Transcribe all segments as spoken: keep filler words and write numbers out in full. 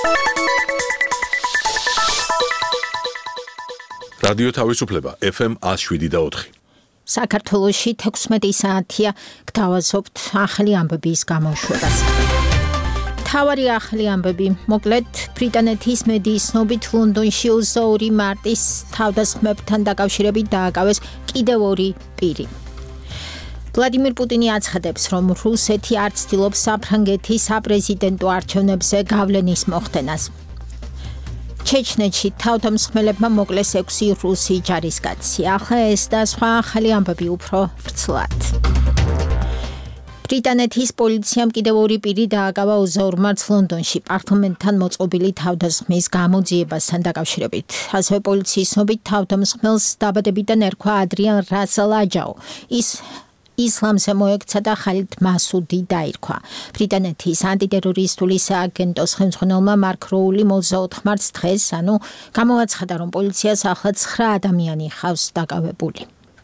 რადიო თავისუფლება ეფ ემ one oh seven და four. საქართველოში თექვსმეტი საათია გთავაზობთ ახალი ამბების გამოშვებას. თავარი ახალი ამბები, მოკლედ ბრიტანეთის მედიის ცნობით ლონდონში ოცდაორი მარტის თავდასხმებთან დაკავშირებით დააკავეს კიდევ ორი პირი. ვლადიმირ პუტინი აცხადებს, რომ რუსეთი არ ცდილობს საფრანგეთის საპრეზიდენტო არჩევნებზე გავლენის მოხდენას. ჩეჩნეთში თავდამსხმელებმა მოკლეს ექვსი რუსი ჯარისკაცი. ახლა ეს და სხვა ახალი ამბები უფრო ვრცლად. ბრიტანეთის პოლიციამ კიდევ ორი პირი დააკავა ოცდაორ მარტს ლონდონში პარლამენტთან მოწყობილი თავდასხმის გამოძიებასთან დაკავშირებით. ასევე პოლიციის ცნობით თავდამსხმელს დაბადებიდან ერქვა ადრიან რასელ აჯაო. ის ისლამზე მოექცა და ხალიდ მასუდი დაირქვა. ბრიტანეთის ანტიტერორისტული სააგენტოს ხელმძღვანელმა მარკ როული ოცდაოთხ მარტს დღეს, ანუ გამოაცხადა, რომ პოლიციას ახლა ცხრა ადამიანი ხავს დაკავებული.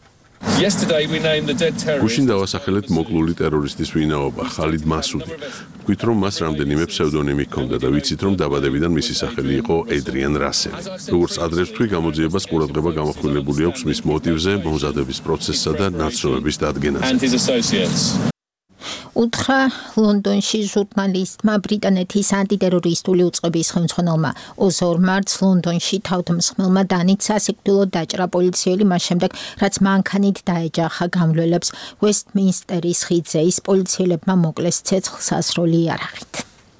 გუშინ დავასახელეთ მოკლული ტერორისტის ვინაობა, ხალიდ მასუდი. ვთქვით, რომ მას რამდენიმე ფსევდონიმი ჰქონდა და ვიცით, რომ დაბადებიდან მისი სახელი იყო ედრიან რასელი. როგორც ადრე ვთქვი, გამოძიებას ყურადღება გამოხმელებული აქვს მის მოტივზე, მომზადების პროცესსა და ნაცნობების დადგენაზე. უთხრა ლონდონში ჟურნალისტმა ბრიტანეთის ანტიტერორისტული უწყების ხელმძღვანელმა. ოცდაორ მარტს ლონდონში თავდამსხმელმა დანით სასიკვდილოდ დაჭრა პოლიციელი მას შემდეგ, რაც მანქანით დაეჯახა გამლველებს ვესტმინსტერის ხიდზე. ის პოლიციელებმა მოკლეს ცეცხლსასროლი იარაღით.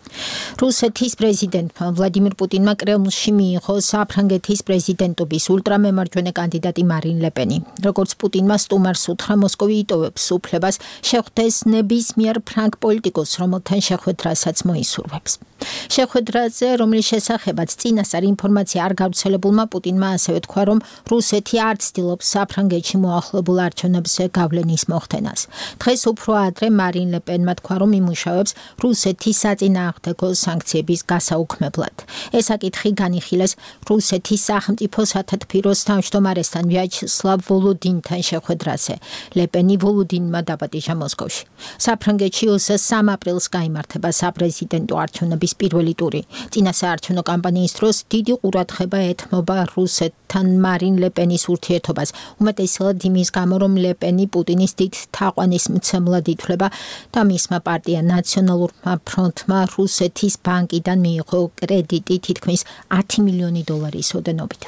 რუსეთის პრეზიდენტმა ვლადიმირ პუტინმა კრემლში მიიღო საფრანგეთის პრეზიდენტობის ულტრამემარჯვენე კანდიდატი მარინ ლე-პენი. როგორც პუტინმა სტუმარს უთხრა, მოსკოვი იტოვებს უფლებას შეხვდეს ნებისმიერ ფრანგ პოლიტიკოსს, რომელთან შეხვედრასაც მოისურვებს. შეხვედრაზე, რომლის შესახებაც წინასწარ ინფორმაცია არ გავრცელებულმა, პუტინმა ასევე თქვა, რომ რუსეთი არ ცდილობს საფრანგეთში მოახლებულ არჩევნებზე გავლენის მოხდენას. დღეს უფრო ადრე მარინ ლე-პენმა თქვა, რომ იმუშავებს რუსეთის საწინააღმდეგო სანქციების გასაუქმებლად. ეს საკითხი განიხილეს რუსეთის სახელმწიფო სათათბიროს თავმჯდომარესთან ვიაჩესლავ ვოლოდინთან შეხვედრაზე. ლე-პენი ვოლოდინმა დაპატიჟა მოსკოვში. საფრანგეთში ოცდასამ აპრილს გაიმართება საპრეზიდენტო არჩევნების პირველი ტური. წინა საარჩევნო კამპანიის დროს დიდი ყურადღება ეთმობა რუსეთთან მარინ ლე-პენის ურთიერთობას. უმეტესად იმის გამო, რომ ლე-პენი პუტინის დიდ თაყვანისმცემლად ითვლება და მისმა პარტია ნაციონალურმა ფრონტმა რუსეთის ბანკიდან მიიღო კრედიტი თითქმის ათი მილიონი დოლარის ოდენობით.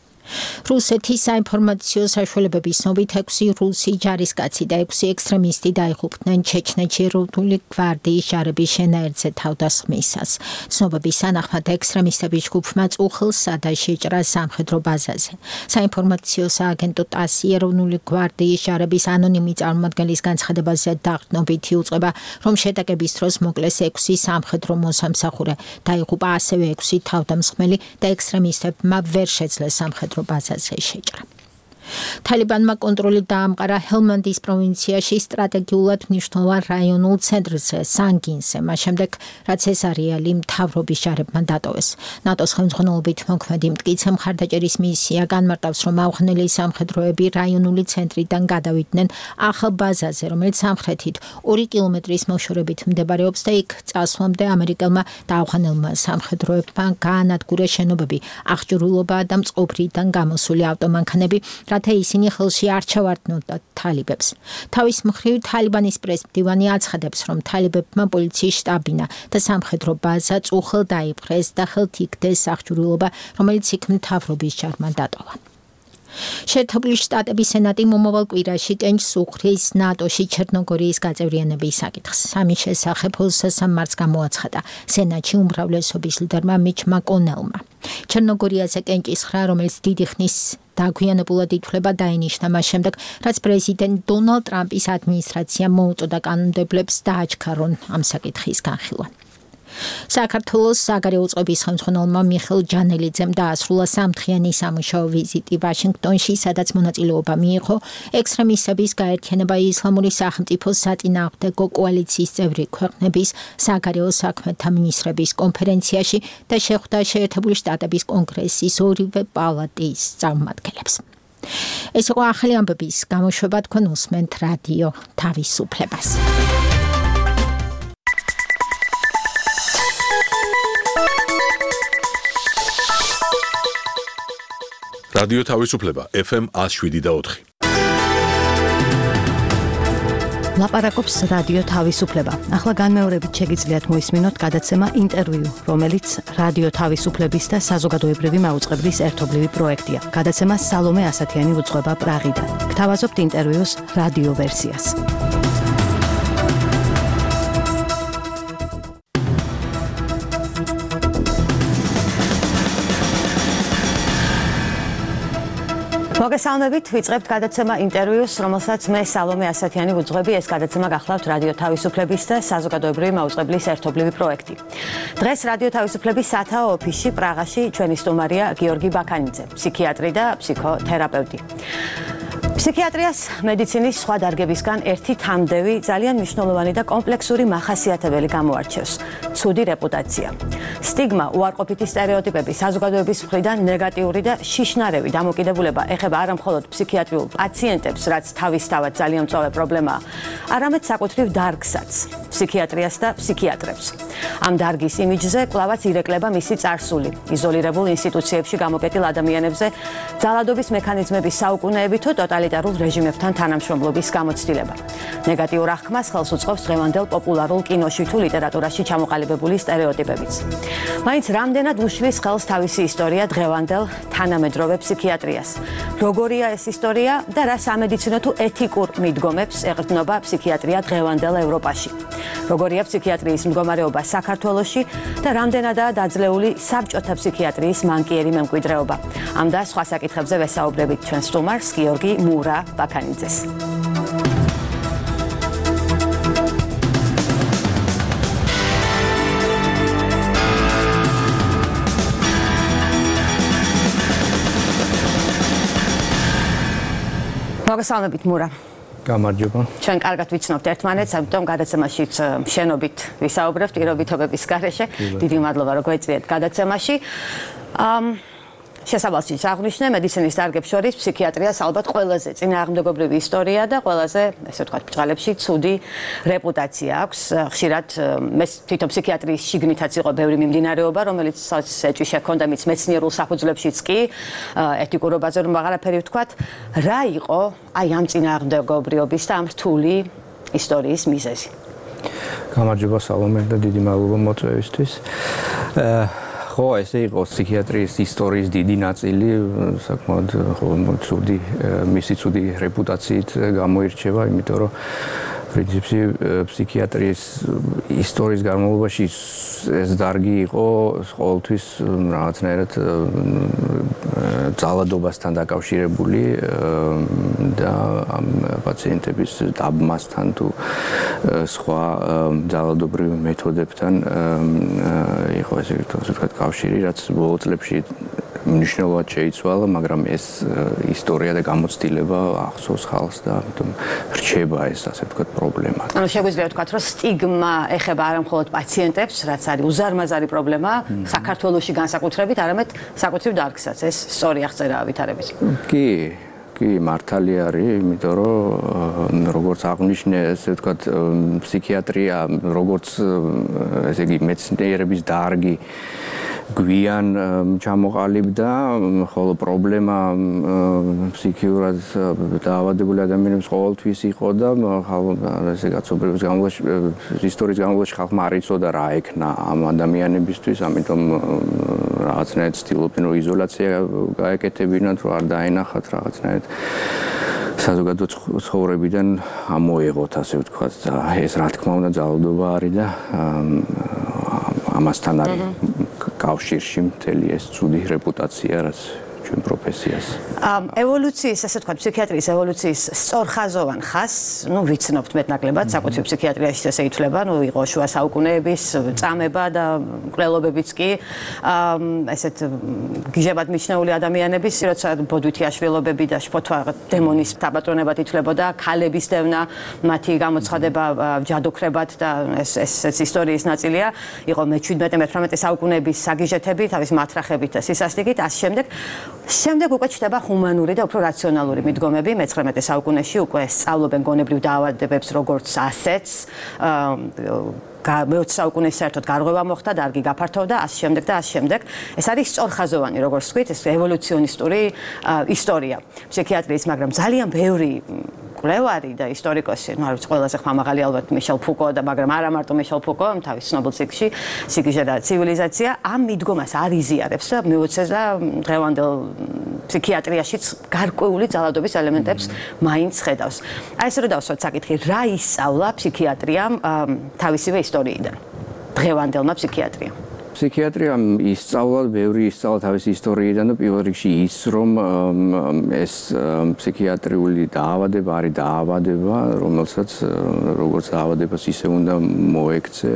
რუსეთის საინფორმაციო საშუალებების ცნობით ექვსი რუსი ჯარისკაცი და ექვსი ექსტრემისტი დაიღუპნენ ჩეჩნეთში ეროვნული გვარდიის ჯარების შენაერთზე თავდასხმისას. ცნობების თანახმად ექსტრემისტების ჯგუფმა წუხილსა და შეჭრა სამხედრო ბაზაზე. საინფორმაციო სააგენტო ტასი ეროვნული გვარდიის ჯარების ანონიმი წარმომადგენლის განცხადებაზე დაყრდნობითი უწყება, რომ შეტაკების დროს მოკლეს ექვსი სამხედრო მოსამსახურე. დაიღუპა ასევე ექვსი თავდამსხმელი და ექსტრემისტებმა ვერ შეძლეს სამხედრო ბაზაზე შეჭრა. თალიბანმა კონტროლი დაამყარა ჰელმანდის პროვინციაში სტრატეგიულად მნიშვნელოვან რაიონულ ცენტრზე, სანგინზე, მას შემდეგ, რაც ეს არეალი მთავრობის ჯარებმა დატოვეს. ნატოს ხელმძღვანელობით მოქმედი მტკიცე მხარდაჭერის მისია განმარტავს, რომ ავღანელი სამხედროები რაიონული ცენტრიდან გადავიდნენ ახალ ბაზაზე, რომელიც სამხრეთით ორი კილომეტრის მოშორებით მდებარეობს და იქ წასვლამდე ამერიკელმა და ავღანელმა სამხედროებმა გაანადგურეს შენობები, აღჭურვილობა და მწყობრიდან გამოსული ავტომანქანები, რათა ისინი ხელში არ ჩავარდნოდათ თალიბებს. თავის მხრივ თალიბანის პრესმდივანი აცხადებს, რომ თალიბებმა პოლიციის შტაბინა და სამხედრო ბაზა წუხილ დაიპყრეს და ხელთ იგდეს აღჭურვილობა, რომელიც იქ მთავრობის ჯარმა დატოვა. შეერთებული შტატების სენატი მომავალ კვირაში ტენჯს უხდის ნატოში ჩერნოგორიის გაწევრიანების საკითხს. ამის შესახებ ოცდასამ მარტს გამოაცხადა სენატში უმრავლესობის ლიდერმა მიჩ მაკონელმა. ჩერნოგორიაზე კენჭისხრა, რომელიც დიდი ხნის დაგვიანებულად ითვლება, დაინიშნა მას შემდეგ, რაც პრეზიდენტ დონალდ ტრამპის ადმინისტრაციამ მოუწოდა კანონმდებლებს დააჩქარონ ამ საკითხის განხილვა. საქართველოს საგარეო წყობის ხელმძღვანელმა მიხეილ ჯანელიძემ დაასრულა სამდღიანი სამუშაო ვიზიტი ვაშინგტონში, სადაც მონაწილეობა მიიღო ექსტრემისტების გაერთიანება ისლამური სახელმწიფოს საწინააღმდეგო კოალიციის წევრი ქვეყნების საგარეო საქმეთა მინისტრების კონფერენციაში და შეხვდა შეერთებული შტატების კონგრესის ორივე პალატის წარმომადგენლებს. ეს იყო ახალი ამბების გამოშვება, თქვენ უსმენთ რადიო თავისუფლებას. რადიო თავისუფლება ეფ ემ one oh seven და four. ლაპარაკობს რადიო თავისუფლება. ახლა განმეორებით შეგიძლიათ მოისმინოთ გადაცემა ინტერვიუ, რომელიც რადიო თავისუფლების და საზოგადოებრივი მაუწყებლის ერთობლივი პროექტია. გადაცემა სალომე ასათიანი უძღვება პრაღიდან. გთავაზობთ ინტერვიუს რადიო ვერსიას. მოგესალმებით, ვიწყებთ გადაცემა ინტერვიუს, რომელსაც მე სალომე ასათიანი ვუძღვები. ეს გადაცემა გახლავთ რადიო თავისუფლების და საზოგადოებრივი მაუწყებლის ერთობლივი პროექტი. დღეს რადიო თავისუფლების სათაო ოფისში პრაღაში ჩვენი სტუმარია გიორგი ბაქანიძე, ფსიქიატრი და ფსიქოთერაპევტი. ფსიქიატრიას მედიცინის სხვა დარგებისგან ერთი თამდევი, ძალიან მნიშვნელოვანი და კომპლექსური მახასიათებელი გამოარჩევს. ცუდი რეპუტაცია. სტიგმა, უარყოფითი სტერეოტიპები, საზოგადოების მხრიდან ნეგატიური და შიშნარევი დამოკიდებულება ეხება არა მხოლოდ ფსიქიატრიულ პაციენტებს, რაც თავისთავად ძალიან მწვავე პრობლემაა, არამედ საკუთრივ დარგსაც, ფსიქიატრიას და ფსიქიატრებს. ამ დარგის იმიჯზე კვლავაც ირეკლება მისი წარსული, იზოლირებულ ინსტიტუციებში გამოკეტილ ადამიანებზე ძალადობის მექანიზმების საუკუნეები თუ ტოტალიტარულ რეჟიმებთან თანამშრომლობის გამოცდილება. ნეგატიურ აღქმას ხელს უწყობს დღევანდელ პოპულარულ კინოში თუ ლიტერატურაში ჩამოყალიბებული სტერეოტიპებიც. მაინც რამდენად უშლის ხელს თავისი ისტორია დღევანდელ თანამედროვე ფსიქიატრიას. როგორია ეს ისტორია და რა სამედიცინო თუ ეთიკურ მიდგომებს ეყრდნობა ფსიქიატრია დღევანდელ ევროპაში. როგორია ფსიქიატრიის მდგომარეობა საქართველოში და რამდენადაა დაძლეული საბჭოთა ფსიქიატრიის მანკიერი მემკვიდრეობა. ამ და სხვა საკითხებზე ვესაუბრებით ჩვენ სტუმარს გიორგი მურა ბაქანიძეს. მოგესალმებით მურა. გამარჯობა. ჩვენ კარგად ვიცნობთ ერთმანეთს, ამიტომ გადაცემაშიც შენობით ვისაუბრებთ პირობითობების გარეშე. დიდი მადლობა რომ გვეწვიეთ გადაცემაში. ამ შესაბამისად აღნიშნე მედიცინის დარგებს შორის ფსიქიატრიას ალბათ ყველაზე წინააღმდეგობრივი ისტორია და ყველაზე, ესე ვთქვათ, ბჭყალებში ცუდი რეპუტაცია აქვს. ხშირად მე თვითონ ფსიქიატრიის შიგნითაც იყო ბევრი მიმდინარეობა, რომელიც ეჭვი შექონდა მის მეცნიერულ საფუძვლებშიც კი, ეთიკურობაზე რომ აღარაფერი ვთქვათ, რა იყო აი ამ წინააღმდეგობრიობის და ამ რთული ისტორიის მიზეზი? გამარჯობა სალომე და დიდი მადლობა მოწვევისთვის. ხო, ესე იყო ფსიქიატრიის ისტორიის დიდი ნაწილი, საკმაოდ ცუდი, მისი ცუდი რეპუტაციით გამოირჩევა, იმიტომ რომ პრინციპში ფსიქიატრიის ისტორიის განმავლობაში ეს დარგი იყო ყოველთვის რაღაცნაირად ძალადობასთან დაკავშირებული და ამ პაციენტების დაბმასთან თუ სხვა ძალადობრივ მეთოდებთან იყო ესე ვთქვათ კავშირი, რაც ბოლო წლებში მნიშვნელოვნად შეიცვალა, მაგრამ ეს ისტორია და გამოცდილება ახსოვს ხალხს და ამიტომ რჩება ეს ასე ვთქვათ პრობლემა. ანუ შეგვიძლია ვთქვათ, რომ სტიგმა ეხება არა მხოლოდ პაციენტებს, რაც არის უზარმაზარი პრობლემა საქართველოში განსაკუთრებით, არამედ საკუთრივ დარგსაც. ეს სწორი აღწერაა ვითარებით. კი, კი, მართალი არის, იმიტომ რომ როგორც აღნიშნე, ესე ვთქვათ, ფსიქიატრია, როგორც ესე იგი მეცნიერების დარგი გვიან ჩამოყალიბდა, ხოლო პრობლემა ფსიქიურად დაავადებული ადამიანებს ყოველთვის იყო და ესე კაცობრიობის განმავლობაში, ისტორიის განმავლობაში ხალხმა არ იცოდა რა ექნა ამ ადამიანებისთვის, ამიტომ რაღაცნაირად ცდილობდნენ რომ იზოლაცია გაეკეთებინათ, რომ არ დაენახათ რაღაცნაირად საზოგადო ცხოვრებიდან ამოეღოთ, ასე ვთქვათ, და ეს რა თქმა უნდა ძალადობა არის და ამასთან არის კავშირში მთელი ეს ცუდი რეპუტაცია, რაც ჩვენ პროფესიას. ევოლუციის, ასე ვთქვათ, ფსიქიატრიის ევოლუციის სწორხაზოვან ხაზს, ну, ვიცნობთ მეტნაკლებად, საკუთრივ ფსიქიატრიაში ესე ითვლება, ну, იყო შუა საუკუნეების წამება და მკვლელობებიც კი, ესეთ გიჟებად მიჩნეული ადამიანების, როცა ბოდვითი აშველობები და შფოთვა დემონის დაპატრონებად ითვლებოდა, ქალების დევნა, მათი გამოცხადება ჯადოქრებად და ეს ეს ისტორიის ნაწილია, იყო მეჩვიდმეტე მეთვრამეტე საუკუნეების საგიჟეთები, თავის მათრახებით და სისასტიკით, ასე შემდეგ. შემდეგ უკვე ჩნდება ჰუმანური და უფრო რაციონალური მიდგომები, მეცხრამეტე საუკუნეში უკვე სწავლობენ გონებრივ დაავადებებს როგორც ასეთს, მეოცე საუკუნის საერთოდ გარღვევა მოხდა, დარგი გაფართოვდა, ასე შემდეგ და ასე შემდეგ. ეს არის სწორხაზოვანი, როგორც ვთქვით, ეს ევოლუციონისტური ისტორია ფსიქიატრიის, მაგრამ ძალიან ბევრი კვლევარი და ისტორიკოსი, ну, არის ყველაზე ხმამაღალი ალბათ მიშელ ფუკო და მაგრამ არა მარტო მიშელ ფუკო, თავის ცნობილ ციკლში სიგიჟე და ცივილიზაცია ამ მიდგომას არ იზიარებს და მეოცე და დღევანდელ ფსიქიატრიაშიც გარკვეული ძალადობის ელემენტებს მაინც ხედავს. აი ესე რომ დავსვათ საკითხი, რა ისწავლა ფსიქიატრიამ თავისივე ისტორიიდან? დღევანდელმა ფსიქიატრიამ. ფსიქიატრიამ ისწავლა, ბევრი ისწავლა თავისი ისტორიიდან და პირველ რიგში ის, რომ ეს ფსიქიატრიული დაავადება არის დაავადება, რომელსაც როგორც დაავადებას ისე უნდა მოექცე,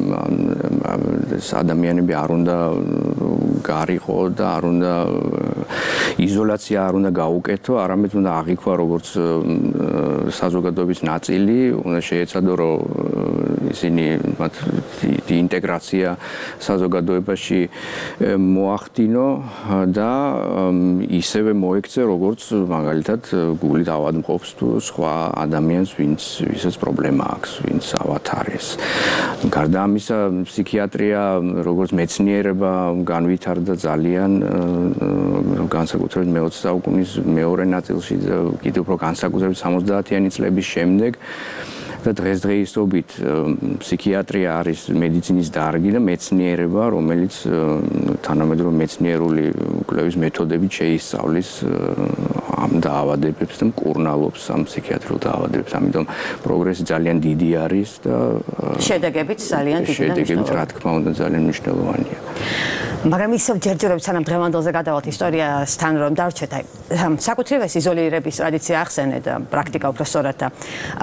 ადამიანები არ უნდა გარიყო და არ უნდა იზოლაცია არ უნდა გაუკეთო, არამედ უნდა აღიქვა როგორც საზოგადოების ნაწილი, უნდა შეეცადო, რომ ისინი მათ ინტეგრაცია საზოგადოებაში მოახდინო და ისევე მოექცე, როგორც მაგალითად გულით ავადმყოფს თუ სხვა ადამიანს, ვინც ვისაც პრობლემა აქვს, ვინც ავათარეს. გარდა ამისა, ფსიქიატრია როგორც მეცნიერება განვითარდა ძალიან განსაკუთრებით მეოცე საუკუნის მეორე ნაწილში და კიდევ უფრო განსაკუთრებით სამოცდაათიანი წლების შემდეგ. და დღესდღეობით ფსიქიატრია არის მედიცინის დარგი და მეცნიერება, რომელიც თანამედროვე მეცნიერული კვლევის მეთოდებით შეისწავლის ამ დაავადებებს და მკურნალობს ამ ფსიქიატრიულ დაავადებებს. ამიტომ პროგრესი ძალიან დიდი არის და შედეგებიც ძალიან დიდი და შედეგებიც რა თქმა უნდა ძალიან მნიშვნელოვანია. მაგრამ ისევ ჯერჯერობით სანამ დღევანდელზე გადავალთ ისტორიასთან რომ დარჩეთ, აი საკუთრივ ეს იზოლირების ტრადიცია ახსენე და პრაქტიკა უფრო სწორად და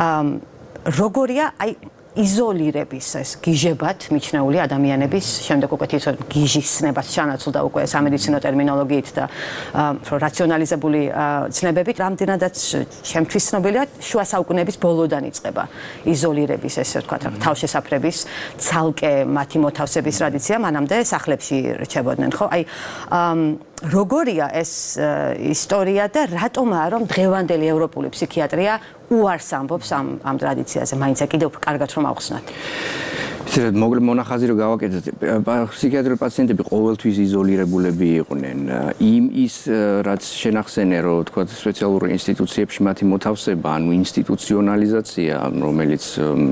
როგორია აი იზოლირების ეს გიჟებად მიჩნეული ადამიანების შემდეგ უკვე თვითონ გიჟისნებას ჩანაცვლდა უკვე სამედიცინო ტერმინოლოგიით და რაციონალიზებული ცნებებით, რამდენადაც ჩემთვის ცნობილია შუა საუკუნეების ბოლოდან იწყება იზოლირების ესე ვთქვათ თავშესაფრების ცალკე მათი მოთავსების ტრადიცია, მანამდე სახლებში რჩებოდნენ, ხო? აი როგორია ეს ისტორია და რატომაა რომ დღევანდელი ევროპული ფსიქიატრია უარს ამბობს ამ ამ ტრადიციაზე, მაინც კიდევ კარგად რომ ავხსნათ. ისე მოკლე მონახაზი რომ გავაკეთოთ, ფსიქიატრიული პაციენტები ყოველთვის იზოლირებულები იყვნენ. იმ ის რაც შენახსენე, რომ თქვა სპეციალურ ინსტიტუციებში მათი მოთავსება, ანუ ინსტიტუციონალიზაცია, რომელიც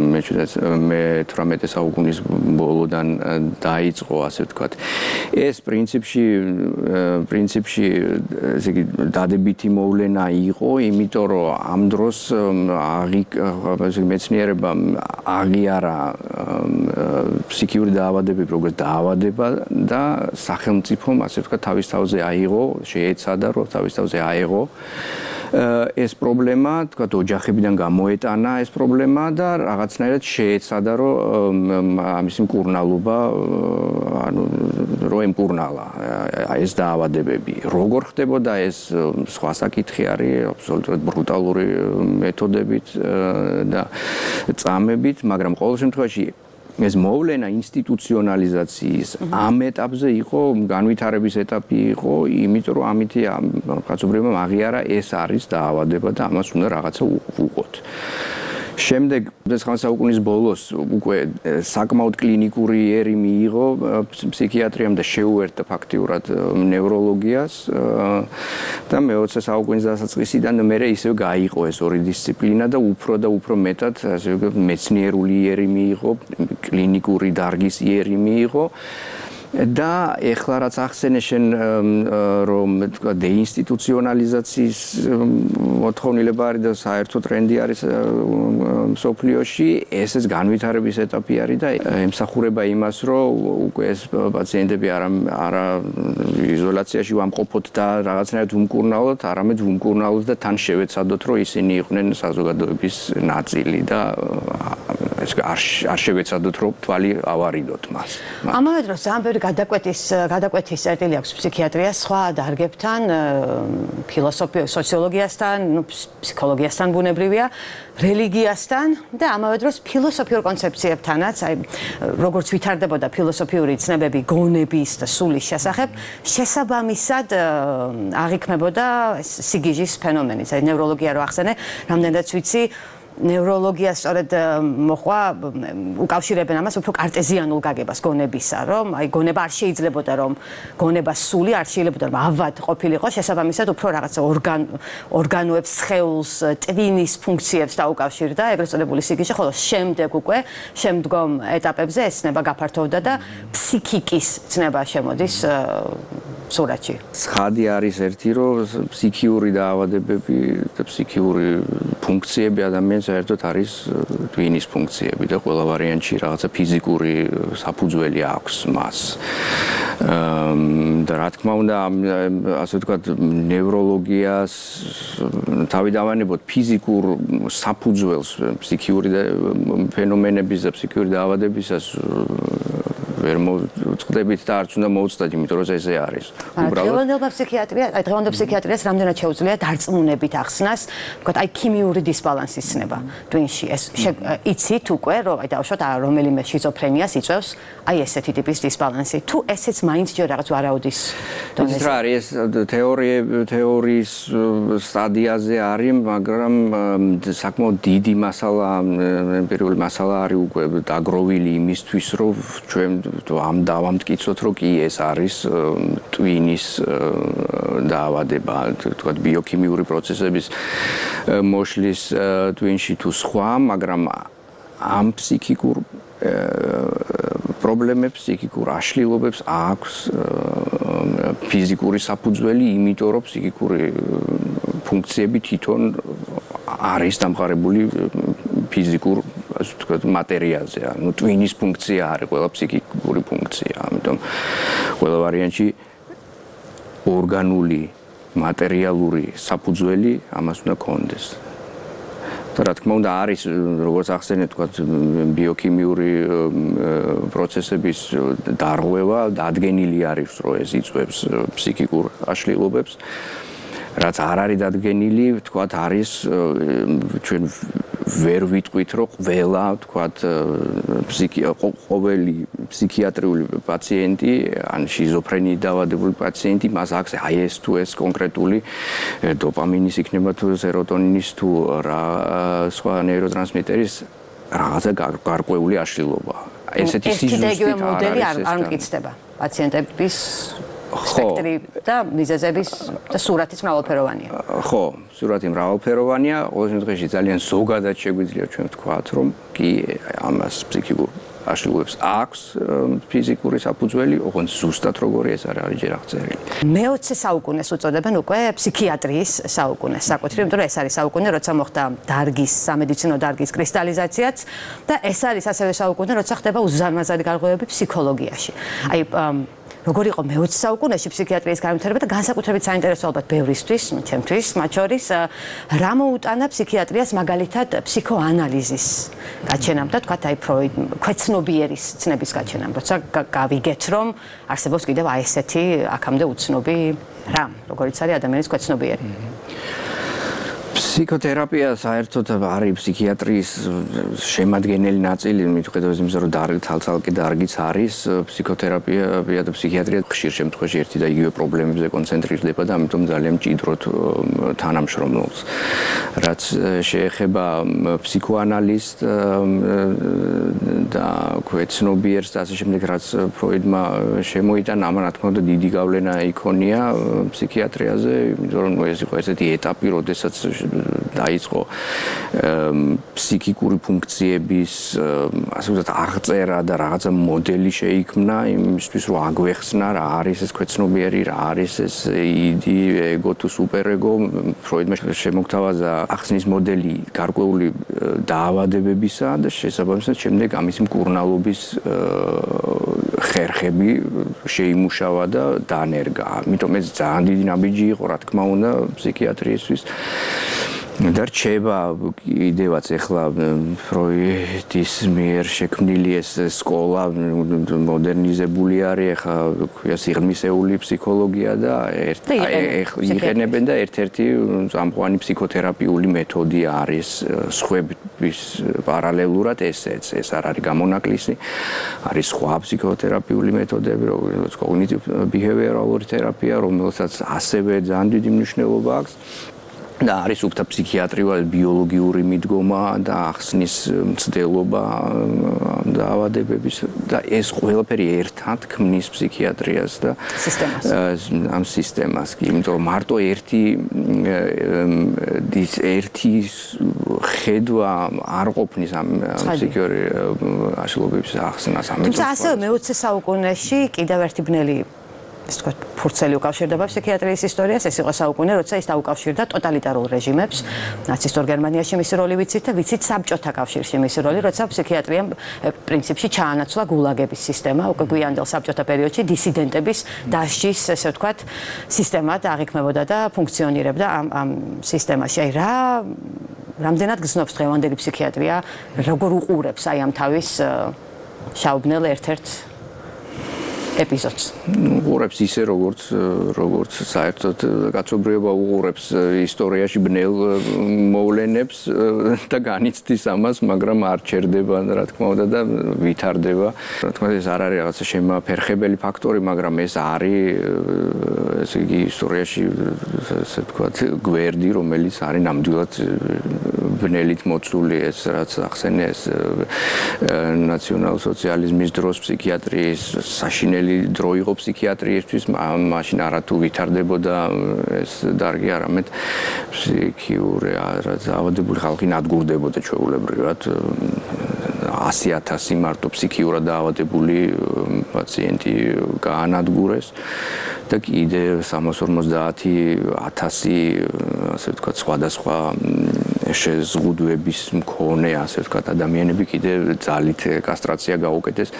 მეთვრამეტე საუკუნის ბოლოდან დაიწყო, ასე ვთქვათ. ეს პრინციპში პრინციპში ესე იგი დადებითი მოვლენა იყო, იმიტომ რომ ამ დროს მეცნიერება აღიარა ფსიქიური დაავადებები როგორც დაავადება და სახელმწიფომ ასე ვთქვათ თავის თავზე აიღო, შეეცადა რომ თავის თავზე აიღო ეს პრობლემა, თქვათ ოჯახებიდან გამოეტანა ეს პრობლემა და რაღაცნაირად შეეცადა რომ ამისი მკურნალობა ანუ რომ ემკურნალა ეს დაავადებები. როგორ ხდებოდა ეს სხვა საკითხი არის აბსოლუტურად ბრუტალური მეთოდებით და წამებით, მაგრამ ყოველ შემთხვევაში ეს მოვლენა ინსტიტუციონალიზაციის ამ ეტაპზე იყო, განვითარების ეტაპი იყო, იმიტომ რომ ამითი კაცობრიობამ აღიარა ეს არის დაავადება და ამას უნდა რაღაცა უყოთ. შემდეგ ხმელთაშუა საუკუნის ბოლოს უკვე საკმაოდ კლინიკური ერი მიიღო ფსიქიატრიამ და შეუერთდა ფაქტიურად ნევროლოგიას და მეოცე საუკუნის დასაწყისიდან მერე ისევ გაიყო ეს ორი დისციპლინა და უფრო და უფრო მეტად ასე ვთქვათ მეცნიერული ერი მიიღო, კლინიკური დარგის ერი მიიღო. და ეხლა რაც ახსენე შენ რომ თქვა დეინსტიტუციონალიზაციის მოთხოვნილება არის და საერთო ტრენდი არის მსოფლიოში, ესეც განვითარების ეტაპი არის და ემსახურება იმას, რომ უკვე ეს პაციენტები არა არა იზოლაციაში ვამყოფოთ და რაღაცნაირად ვუმკურნალოთ, არამედ ვუმკურნალოთ და თან შევეცადოთ, რომ ისინი იყვნენ საზოგადოების ნაწილი და ეს არ შევეცადოთ, რომ თვალი ავარიდოთ მას. ამავე დროს ძალიან ბევრი გადაკვეთის გადაკვეთის წერტილი აქვს ფსიქიატრიას სხვა დარგებთან, ფილოსოფია, სოციოლოგიასთან, ნუ ფსიქოლოგიასთან ბუნებრივია, რელიგიასთან და ამავე დროს ფილოსოფიურ კონცეფციებთანაც, აი როგორც ვითარდებოდა ფილოსოფიური ცნებები გონების და სულის შესახებ, შესაბამისად აღიქმებოდა სიგიჟის ფენომენი. აი ნევროლოგია რო ახსენე, რამდენადაც ვიცი ნევროლოგია სწორედ მოხვა უკავშირებენ ამას უფრო კარტეზიანულ გაგებას გონებისა, რომ აი გონება არ შეიძლებოდა რომ გონება სული არ შეიძლებოდა რომ ავად ყოფილიყო, შესაბამისად უფრო რაღაცა ორგან ორგანოებს, სხეულს, ტვინის ფუნქციებს დაუკავშირდა ეგრეთ წოდებული სიგიჟე, ხოლო შემდეგ უკვე შემდგომ ეტაპებზე ეს ცნება გაფართოვდა და ფსიქიკის ცნება შემოდის სურათში. ცხადი არის ერთი, რომ ფსიქიური დაავადებები და ფსიქიური ფუნქციები ადამიანს საერთოდ არის ტვინის ფუნქციები და ყველა ვარიანტში რაღაცა ფიზიკური საფუძველი აქვს მას. და რა თქმა უნდა, ასე ვთქვათ, ნევროლოგიას თავიდანვანებოდ ფიზიკურ საფუძველს ფსიქიური ფენომენების და ფსიქიური დაავადებისას ვერ მოწყდებით და არც უნდა მოუწყდეთ, იმიტომ რომ ესე არის. დღევანდელ ფსიქიატრია, აი დღევანდელ ფსიქიატრიას რამდენად შეუძლია დარწმუნებით ახსნას, ვთქვათ, აი ქიმიური დისბალანსის ცნება ტვინში. ეს იცით უკვე, რომ აი დავუშვათ რომელიმე შიზოფრენიას იწვევს აი ესეთი ტიპის დისბალანსი. თუ ესეც მაინც ჯერ რაღაც ვარაუდის დონეზე. რა არის თეორია თეორიის სტადიაზე არის, მაგრამ საკმაოდ დიდი მასალა, ემპირიული მასალა არის უკვე დაგროვილი იმისთვის, რომ ჩვენ ამ დავამტკიცოთ, რომ კი ეს არის ტვინის დაავადება, თქვათ ბიოქიმიური პროცესების მოშლის ტვინში თუ სხვა, მაგრამ ამ ფსიქიკურ პრობლემებს, ფსიქიკურ აშლილობებს აქვს ფიზიკური საფუძველი, იმიტომ რომ ფსიქიკური ფუნქციები თვითონ არის დამყარებული ფიზიკურ, ასე ვთქვათ, მატერიალზე. ანუ ტვინის ფუნქცია არის ყველა ფსიქიკური ფუნქცია. ამიტომ ყველა ვარიანტში ორგანული, მატერიალური საფუძველი ამას უნდა კონდეს. და რა თქმა უნდა არის, როგორც ახსენეთ, თქვათ, ბიოქიმიური პროცესების დარღვევა, დადგენილი არის, რომ ეს იწვევს ფსიქიკურ აშლილობებს. რაც არ არის დადგენილი, თქვათ, არის ჩვენ ვერ ვიტყვით, რომ ყველა, თქვათ, ყოველი ფსიქიატრიული პაციენტი, ან შიზოფრენიით დაავადებული პაციენტი, მას აქვს აი ეს თუ ეს კონკრეტული დოპამინის იქნება თუ სეროტონინის თუ რა სხვა ნეიროტრანსმიტერის რაღაცა გარკვეული აშლილობა. ესეთი სიზუსტით მოდელი არ მტკიცდება პაციენტების სპექტრი და მიზეზების და სურათის მრავალფეროვანია. ხო, სურათი მრავალფეროვანია, ყოველ შემთხვევაში ძალიან ზოგადად შეგვიძლია ჩვენ ვთქვათ, რომ კი ამას ფსიქიკურ აშლილობებს აქვს ფიზიკური საფუძველი, ოღონდ ზუსტად როგორი ეს არ არის ჯერ აღწერილი. მეოცე საუკუნეს უწოდებენ უკვე ფსიქიატრიის საუკუნეს. საკუთრივ, იმიტომ რომ ეს არის საუკუნე, როცა მოხდა დარგის, სამედიცინო დარგის კრისტალიზაციაც და ეს არის ასევე საუკუნე, როცა ხდება უზარმაზარი გარღვევები ფსიქოლოგიაში. აი როგორ იყო მეოცე საუკუნეში ფსიქიატრიის განვითარება და განსაკუთრებით საინტერესო ალბათ ბევრისთვის, ჩემთვის, მათ შორის რა მოუტანა ფსიქიატრიას მაგალითად ფსიქოანალიზის გაჩენამ და თქვათ აი ფროიდ ქვეცნობიერის ცნების გაჩენამ, როცა გავიგეთ რომ არსებობს კიდევ აი ესეთი აქამდე უცნობი რამ, როგორიც არის ადამიანის ქვეცნობიერი. ფსიქოთერაპია საერთოდ არის ფსიქიატრიის შემადგენელი ნაწილი, მიუხედავად იმისა, რომ დარგი თალცალკე დარგიც არის, ფსიქოთერაპია და ფსიქიატრია ხშირ შემთხვევაში ერთი და იგივე პრობლემებზე კონცენტრირდება და ამიტომ ძალიან მჭიდროდ თანამშრომლობს. რაც შეეხება ფსიქოანალიზს და ქვეცნობიერს და ასე შემდეგ, რაც ფროიდმა შემოიტანა, ამან რა თქმა უნდა დიდი გავლენა იქონია ფსიქიატრიაზე, იმიტომ რომ ეს იყო ესეთი ეტაპი, როდესაც დაიწყო ფსიქიკური ფუნქციების, ასე ვთქვათ, აღწერა და რაღაცა მოდელი შეიქმნა იმისთვის, რომ აგვეხსნა რა არის ეს ქვეცნობიერი, რა არის ეს იდი, ეგო თუ სუპერეგო. ფროიდმა შემოგთავაზა ახსნის მოდელი გარკვეული დაავადებებისა და შესაბამისად შემდეგ ამისი მკურნალობის ხერხები შეიმუშავა და დანერგა. ამიტომ ეს ძალიან დიდი ნაბიჯი იყო, რა თქმა უნდა, ფსიქიატრიისთვის. და რჩება კიდევაც ახლა ფროიდის მიერ შექმნილი ეს სკოლა მოდერნიზებული არის, ახლა ქვია სიღრმისეული ფსიქოლოგია და იყენებენ და ერთ-ერთი წამყვანი ფსიქოთერაპიული მეთოდი არის სხვების პარალელურად ესეც, ეს არ არის გამონაკლისი, არის სხვა ფსიქოთერაპიული მეთოდები, როგორც კოგნიტივ-ბიჰევიორალური თერაპია, რომელსაც ასევე ძალიან დიდი მნიშვნელობა აქვს. და არის უბრალოდ ფსიქიატრიული ბიოლოგიური მიდგომა და ახსნის მცდელობა დაავადებების და ეს ყველაფერი ერთად ქმნის ფსიქიატრიას და სისტემას. ამ სისტემას, იმიტომ რომ მარტო ერთი ერთი ხედვა არ ყოფნის ამ ფსიქიატრიული აშლობების ახსნას. თუმცა ასევე მეოცე საუკუნეში კიდევ ერთი ბნელი ეს თქვა ფურცელი უკავშირდება ფსიქიატრიის ისტორიას, ეს იყო საუკუნე, როცა ის დაუკავშირდა ტოტალიტარულ რეჟიმებს. ნაცისტურ გერმანიაში მისი როლი ვიცით და ვიცით საბჭოთა კავშირში მისი როლი, როცა ფსიქიატრიამ პრინციპში ჩაანაცვლა გულაგების სისტემა, უკვე გვიანდელ საბჭოთა პერიოდში დისიდენტების დასჯის, ესე ვთქვათ, სისტემად აღიქმებოდა და ფუნქციონირებდა ამ ამ სისტემაში. აი რა რამდენად გზნობს დღევანდელი ფსიქიატრია, როგორ უყურებს აი ამ თავის შაუბნელ ერთ-ერთ ეპიზოდს. უყურებს ისე როგორც როგორც საერთოდ კაცობრიობა უყურებს ისტორიაში ბნელ მოვლენებს და განიცდის ამას, მაგრამ არ ჩერდება რა თქმა უნდა და ვითარდება. რა თქმა უნდა ეს არ არის რაღაცა შემაფერხებელი ფაქტორი, მაგრამ ეს არის ესე იგი ისტორიაში ასე ვთქვათ გვერდი, რომელიც არის ნამდვილად ბნელით მოცული ეს რაც ახსენეს ნაციონალ-სოციალიზმის დროს ფსიქიატრიის საშინელი დრო იყო ფსიქიატრიისთვის, მაშინ არათუ ვითარდებოდა ეს დარგი, არამედ ფსიქიური დაავადებული ხალხი ნადგურდებოდა ჩვეულებრივად ასი ათასი მარტო ფსიქიურად დაავადებული პაციენტი გაანადგურეს და კიდე სამას ორმოცდაათი ათასი ასე ვთქვათ სხვადასხვა შეზღუდვების მქონე ასე ვთქვათ ადამიანები კიდე ძალით კასტრაცია გაუკეთეს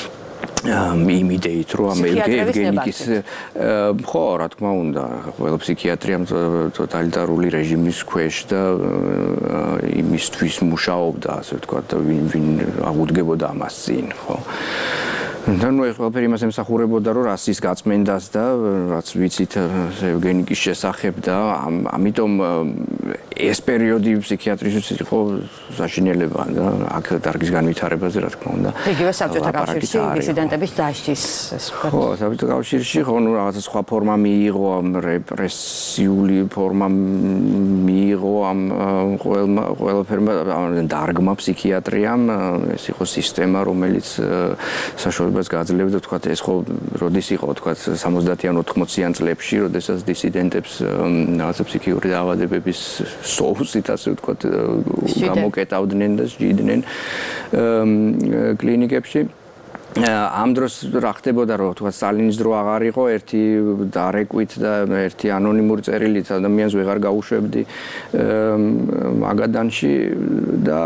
იმ იდეით რომ ამ ევგენიკის ხო რა თქმა უნდა ყველა ფსიქიატრია ტოტალიტარული რეჟიმის ქვეშ და იმისთვის მუშაობდა ასე ვთქვათ ვინ ვინ აღუდგებოდა ამას წინ ხო და ნუ ეს ყველაფერი იმას ემსახურებოდა რომ რასის გაწმენდას და რაც ვიცით ევგენიკის შესახებ და ამიტომ ეს პერიოდი ფსიქიატრისთვის იყო საშინელება და აქ დარგის განვითარებაზე რა თქმა უნდა. იგივე საბჭოთა კავშირში დისიდენტების დასჯის ეს ვთქვათ. ხო, საბჭოთა კავშირში ხო ნუ რაღაცა სხვა ფორმა მიიღო, ამ რეპრესიული ფორმა მიიღო ამ ყველმა ყველაფერმა დარგმა ფსიქიატრიამ, ეს იყო სისტემა, რომელიც საშუალებას გააძლევდა თქვათ ეს ხო როდის იყო თქვათ სამოცდაათიან ოთხმოციან წლებში, როდესაც დისიდენტებს რაღაცა ფსიქიური დაავადებების სოუსით ასე ვთქვათ გამოკეტავდნენ და სჯიდნენ კლინიკებში. ამ დროს რა ხდებოდა რომ თქვა სტალინის დრო აღარ იყო ერთი დარეკვით და ერთი ანონიმური წერილით ადამიანს ვეღარ გაუშვებდი მაგადანში და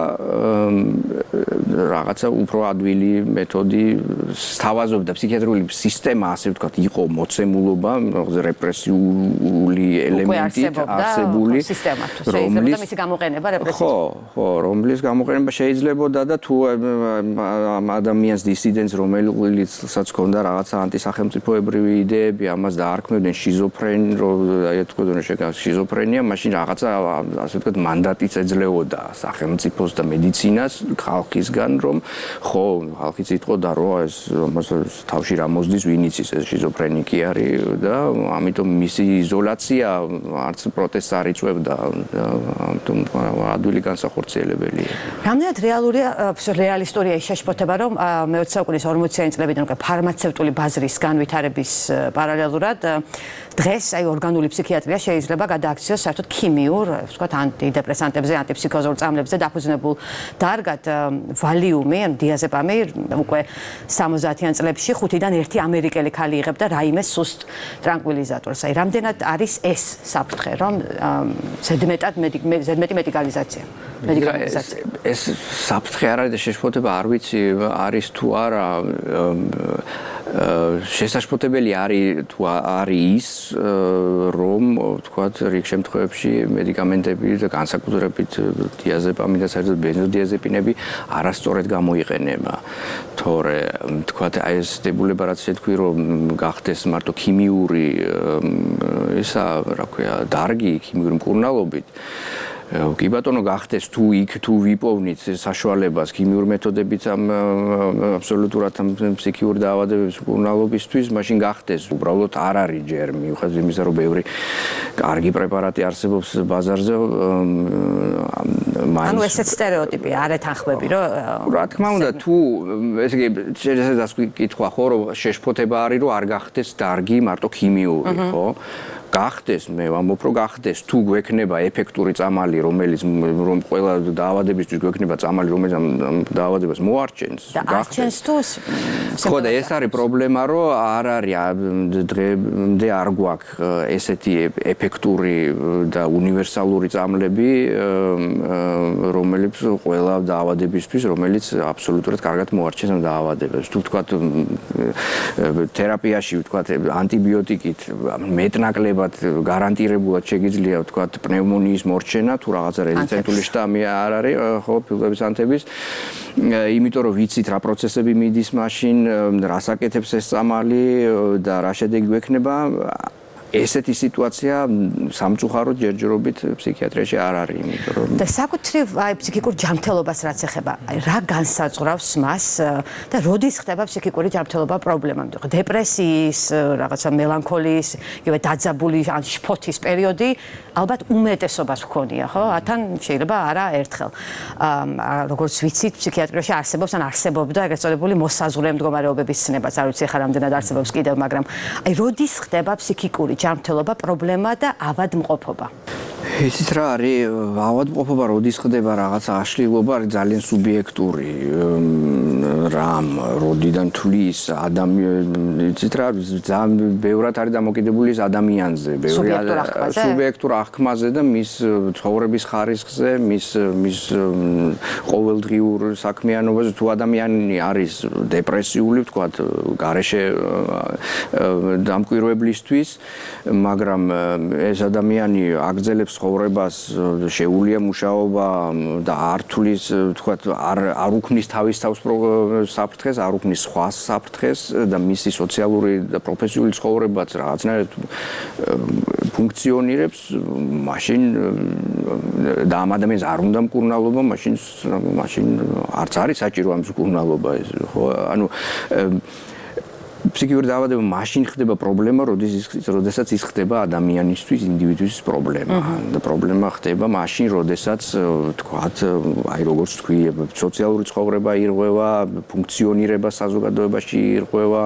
რაღაცა უფრო ადვილი მეთოდი სთავაზობდა ფსიქიატრიული სისტემა ასე ვთქვათ იყო მოცემულობა რეპრესიული ელემენტი არსებული სისტემა თუ შეიძლება მისი გამოყენება რეპრესიით ხო ხო რომლის გამოყენება შეიძლებოდა და თუ ამ ადამიანს დისიდენტს რომელიცაც ქონდა რაღაცა ანტისახელმწიფოებრივი იდეები, ამას დაარქმევდნენ შიზოფრენი, რომ ეთქვდნენ შეგავს შიზოფრენია, მაშინ რაღაცა ასე ვთქვათ მანდატიც ეძლეოდა სახელმწიფოს და მედიცინას ხალხისგან, რომ ხო, ხალხიც იტყოდა, რომ ეს თავში რა მოსდის, ვინ იცის ეს შიზოფრენიკი არის და ამიტომ მისი იზოლაცია არც პროტესტს არ იწვევდა, ამიტომ ადვილი განსახორციელებელია. რამდენად რეალურია რეალისტურია ის შეშფოთება, რომ მეოცე საუკუნის ორმოციანი წლებიდან უკვე ფარმაცევტული ბაზრის განვითარების პარალელურად დღეს აი ორგანული ფსიქიატრია შეიძლება გადააქციოს საერთოდ ქიმიურ, ვთქვათ, ანტიდეპრესანტებზე, ანტიფსიქოზურ წამლებზე დაფუძნებულ დარგად ვალიუმი, ან დიაზეპამი უკვე სამოცდაათიან წლებში ხუთიდან ერთი ამერიკელი ქალი იღებდა რაიმე სუსტ ტრანკვილიზატორს. აი რამდენად არის ეს საფრთხე, რომ ზედმეტად ზედმეტი მედიკალიზაცია, მედიკალიზაცია. ეს საფრთხე არ არის და შეშფოთება არ ვიცი არის თუ არა შესაშფოთებელი არის თუ არის ის რომ ვთქვათ რიგ შემთხვევებში მედიკამენტები და განსაკუთრებით დიაზეპამი და საერთოდ ბენზოდიაზეპინები არასწორად გამოიყენება. თორე ვთქვათ აი ეს დებულება რაც შეთქვი რომ გახდეს მარტო ქიმიური ისა რა ქვია დარგი ქიმიური მკურნალობით კი ბატონო გახდეს თუ იქ თუ ვიპოვნით საშუალებას ქიმიურ მეთოდებით ამ აბსოლუტურად ამ ფსიქიური დაავადებების მკურნალობისთვის, მაშინ გახდეს. უბრალოდ არ არის ჯერ მიუხედავად იმისა, რომ ბევრი კარგი პრეპარატი არსებობს ბაზარზე. ანუ ესეც სტერეოტიპი არ ეთანხმები, რომ რა თქმა უნდა, თუ ესე იგი შესაძლოა კითხვა ხო, რომ შეშფოთება არის, რომ არ გახდეს დარგი მარტო ქიმიური, ხო? გახდეს, მე ვამბობ, რომ გახდეს, თუ გვექნება ეფექტური წამალი, რომელიც რომ ყველა დაავადებისთვის გვექნება წამალი, რომელიც ამ დაავადებას მოარჩენს, გახდეს თუ ხო და ეს არის პრობლემა, რომ არ არის დღემდე არ გვაქვს ესეთი ეფექტური და უნივერსალური წამლები, რომელიც ყველა დაავადებისთვის, რომელიც აბსოლუტურად კარგად მოარჩენს ამ დაავადებას. თუ ვთქვათ თერაპიაში, ვთქვათ ანტიბიოტიკით მეტნაკლებად გარანტირებულად შეგიძლია ვთქვათ პნევმონიის მორჩენა თუ რაღაცა რეზისტენტული შტამი არ არის ხო ფილტვების ანთების იმიტომ რომ ვიცით რა პროცესები მიდის მაშინ რას აკეთებს ეს წამალი და რა შედეგი გვექნება ესეთი სიტუაცია სამწუხაროდ ჯერჯერობით ფსიქიატრიაში არ არის, იმიტომ რომ და საკუთრივ აი ფსიქიკურ ჯანმრთელობას რაც ეხება, აი რა განსაზღვრავს მას და როდის ხდება ფსიქიკური ჯანმრთელობა პრობლემა, იმიტომ რომ დეპრესიის, რაღაცა მელანქოლიის, იგივე დაძაბული ან შფოთის პერიოდი ალბათ უმეტესობას ჰქონია, ხო? თან შეიძლება არა ერთხელ. როგორც ვიცით, ფსიქიატრიაში არსებობს ან არსებობდა ეგრეთ წოდებული მოსაზღვრე მდგომარეობების ცნებაც, არ ვიცი ხა რამდენად არსებობს კიდევ, მაგრამ აი როდის ხდება ფსიქიკური ჯანმრთელობა პრობლემა და ავადმყოფობა. იცით რა არის ავადმყოფობა როდის ხდება რაღაცა აშლილობა არის ძალიან სუბიექტური რამ როდიდან თulis ადამიანი იცით რა ძალიან ბევრად არის დამოკიდებული ის ადამიანზე ბევრი სუბიექტურ აღქმაზე და მის ცხოვრების ხარისხზე მის მის ყოველდღიურ საქმიანობაზე თუ ადამიანი არის დეპრესიული ვთქვათ გარეშე დამკვირვებლისთვის მაგრამ ეს ადამიანი აგრძელებს ცხოვრებას შეუულია მუშაობა და არ თulis ვთქვათ არ არ უქმნის თავის თავს საფრთხეს, არ უქმნის სხვას საფრთხეს და მისი სოციალური და პროფესიული ცხოვრებაც რაღაცნაირად ფუნქციონირებს, მაშინ და ამ ადამიანს არ უნდა მკურნალობა, მაშინ მაშინ არც არის საჭირო ამ მკურნალობა ეს, ხო? ანუ ფსიქიკური დაავადება მაშინ ხდება პრობლემა, როდესაც ის ხდება ადამიანისთვის, ინდივიდუის პრობლემა. და პრობლემა ხდება მაშინ, როდესაც თქვათ, აი როგორც თქვი, სოციალური ცხოვრება ირღვევა, ფუნქციონირება საზოგადოებაში ირღვევა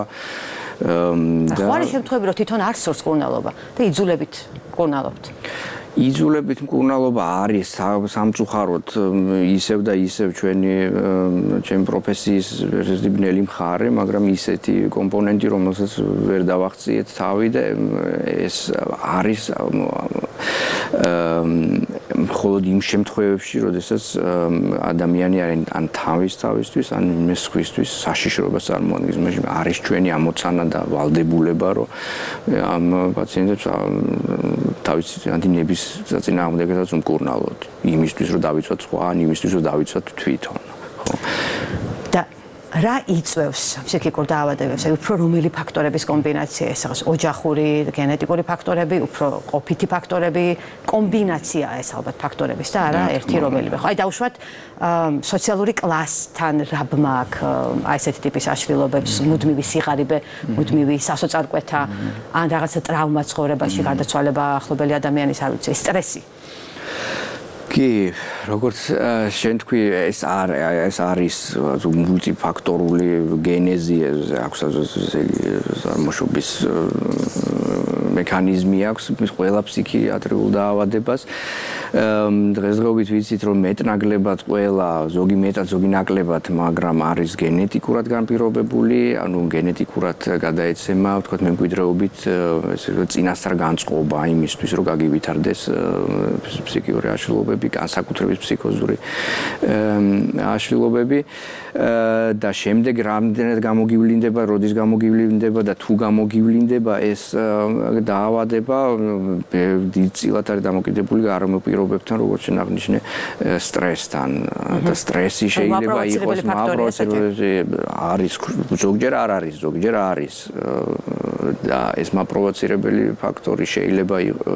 და ხო არის შემთხვევები, რომ თვითონ არ სურს მკურნალობა და იძულებით მკურნალობთ. იძულებით მკურნალობა არის სამწუხაროდ ისევ და ისევ ჩვენი ჩემი პროფესიის ბნელი მხარე, მაგრამ ისეთი კომპონენტი, რომელსაც ვერ დავახციეთ თავი და ეს არის მხოლოდ იმ შემთხვევებში, როდესაც ადამიანი ან თავის თავისთვის, ან იმის სხვისთვის საშიშროებას წარმოადგენს, მაგრამ არის ჩვენი ამოცანა და ვალდებულება, რომ ამ პაციენტებს თავის ანტინების საწინააღმდეგოებსაც უმკურნალოთ. იმისთვის რომ დავიცვათ სხვა, ან იმისთვის რომ დავიცვათ თვითონ, ხო? და რა იწვევს ფსიქიკურ დაავადებებს? აი უფრო რომელი ფაქტორების კომბინაცია ეს რაღაც ოჯახური, გენეტიკური ფაქტორები, უფრო ყოფითი ფაქტორები, კომბინაცია ეს ალბათ ფაქტორების და არა ერთი რომელიმე. ხო, აი დავუშვათ სოციალური კლასთან რა ბმა აქვს აი ესეთი ტიპის აშლილობებს, მუდმივი სიღარიბე, მუდმივი სასოწარკვეთა, ან რაღაცა ტრავმა ცხოვრებაში, გარდაცვალება ახლობელი ადამიანის, არ ვიცი, სტრესი. კი, როგორც შენ თქვი, ეს ეს არის მულტიფაქტორული გენეზი, აქვს წარმოშობის მექანიზმი აქვს ყველა ფსიქიატრიულ დაავადებას. დღესდღეობით ვიცით, რომ მეტნაკლებად ყველა, ზოგი მეტად, ზოგი ნაკლებად, მაგრამ არის გენეტიკურად განპირობებული, ანუ გენეტიკურად გადაეცემა, ვთქვათ, მემკვიდრეობით ესე წინასწარ განწყობა იმისთვის, რომ გაგივითარდეს ფსიქიკური აშლილობები, განსაკუთრებით ფსიქოზური აშლილობები და შემდეგ რამდენად გამოგივლინდება, როდის გამოგივლინდება და თუ გამოგივლინდება ეს დაავადება დიდწილად არის დამოკიდებული გარემო პირობებთან, როგორც შეაღნიშნე, სტრესთან და სტრესი შეიძლება იყოს მაპროვოცირებელი არის, ზოგჯერ არ არის, ზოგჯერ არის და ეს მაპროვოცირებელი ფაქტორი შეიძლება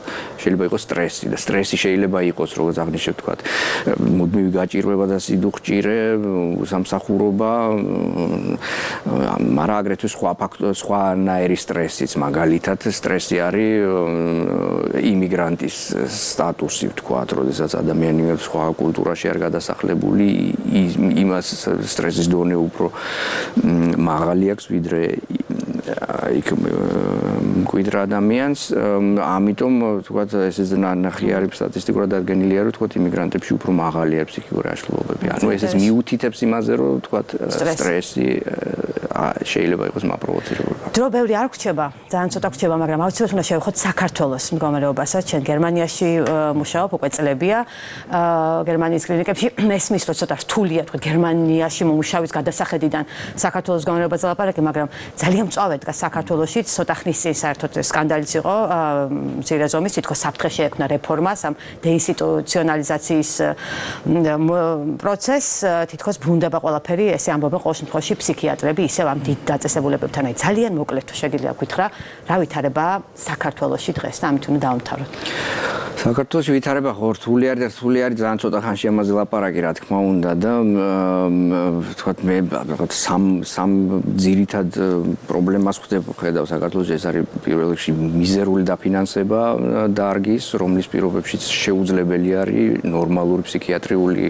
შეიძლება იყოს სტრესი და სტრესი შეიძლება იყოს როგორც აღნიშნეთ თქვა მუდმივი გაჭირვება და სიდუხჭირე სამსახურობა მაგრამ აგრეთვე სხვა ფაქტორ სხვანაირი სტრესიც მაგალითად სტრესი არის იმიგრანტის სტატუსი თქვა როდესაც ადამიანი სხვა კულტურაში არ გადასახლებული იმას სტრესის დონე უფრო მაღალი აქვს ვიდრე იქ მკვიდრ ადამიანს ამიტომ თქვა ესეც ნახი არის სტატისტიკურად დადგენილი არის თქვა იმიგრანტებში უფრო მაღალი არის ფსიქიკური აშლილობები ანუ ესეც მიუთითებს იმაზე რომ თქვა სტრესი შეიძლება იყოს მაპროვოცირებული დრო ბევრი არ გრჩება ძალიან ცოტა გრჩება მაგრამ აუცილებლად უნდა შევეხოთ საქართველოს მდგომარეობასაც ჩვენ გერმანიაში მუშაობ უკვე წლებია გერმანიის კლინიკებში მესმის რომ ცოტა რთულია თქვა გერმანიაში მომუშავის გადასახედიდან საქართველოს მდგომარეობაზე ლაპარაკი მაგრამ ძალიან მწვავედ დგას საქართველოში ცოტა ხნის წინ საერთოდ სკანდალიც იყო მცირე ზომის თითქოს საფრთხე შეექმნა რეფორმას ამ დეინსტიტუციონალიზაციის პროცესს თითქოს ბრუნდება ყველაფერი ესე ამბობენ ყოველ შემთხვევაში ფსიქიატრები ისევ ამ დიდ დაწესებულებებთან აი ძალიან მოკლედ თუ შეგიძლია გითხრა რა ვითარება საქართველოში დღეს და ამით უნდა დავამთავროთ საქართველოში ვითარება ხო რთული არის და რთული არის ძალიან ცოტა ხანში ამაზე ლაპარაკი რა თქმა უნდა და თქვა მე რაღაც სამ სამ ძირითად პრობლემას ხვდებ ხედავ საქართველოში ეს არის პირველ რიგში მიზერული დაფინანსება დარგის რომლის პირობებშიც შეუძლებელი არის ნორმალური ფსიქიატრიული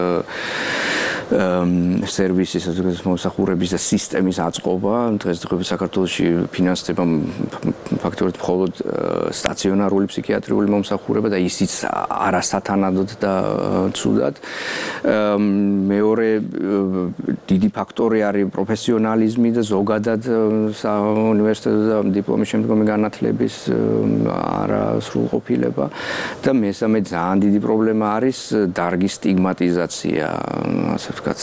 სერვისის მოსახურების და სისტემის აწყობა დღესდღეობით საქართველოში ფინანსდება ფაქტობრივად მხოლოდ სტაციონარული ფსიქიატრიული მომსახურება და ისიც არასათანადოდ და ცუდად მეორე დიდი ფაქტორი არის პროფესიონალიზმი და ზოგადად უნივერსიტეტის და დიპლომის შემდგომი განათლების არასრულყოფილება და მესამე ძალიან დიდი პრობლემა არის დარგის სტიგმატიზაცია ასე ვთქვათ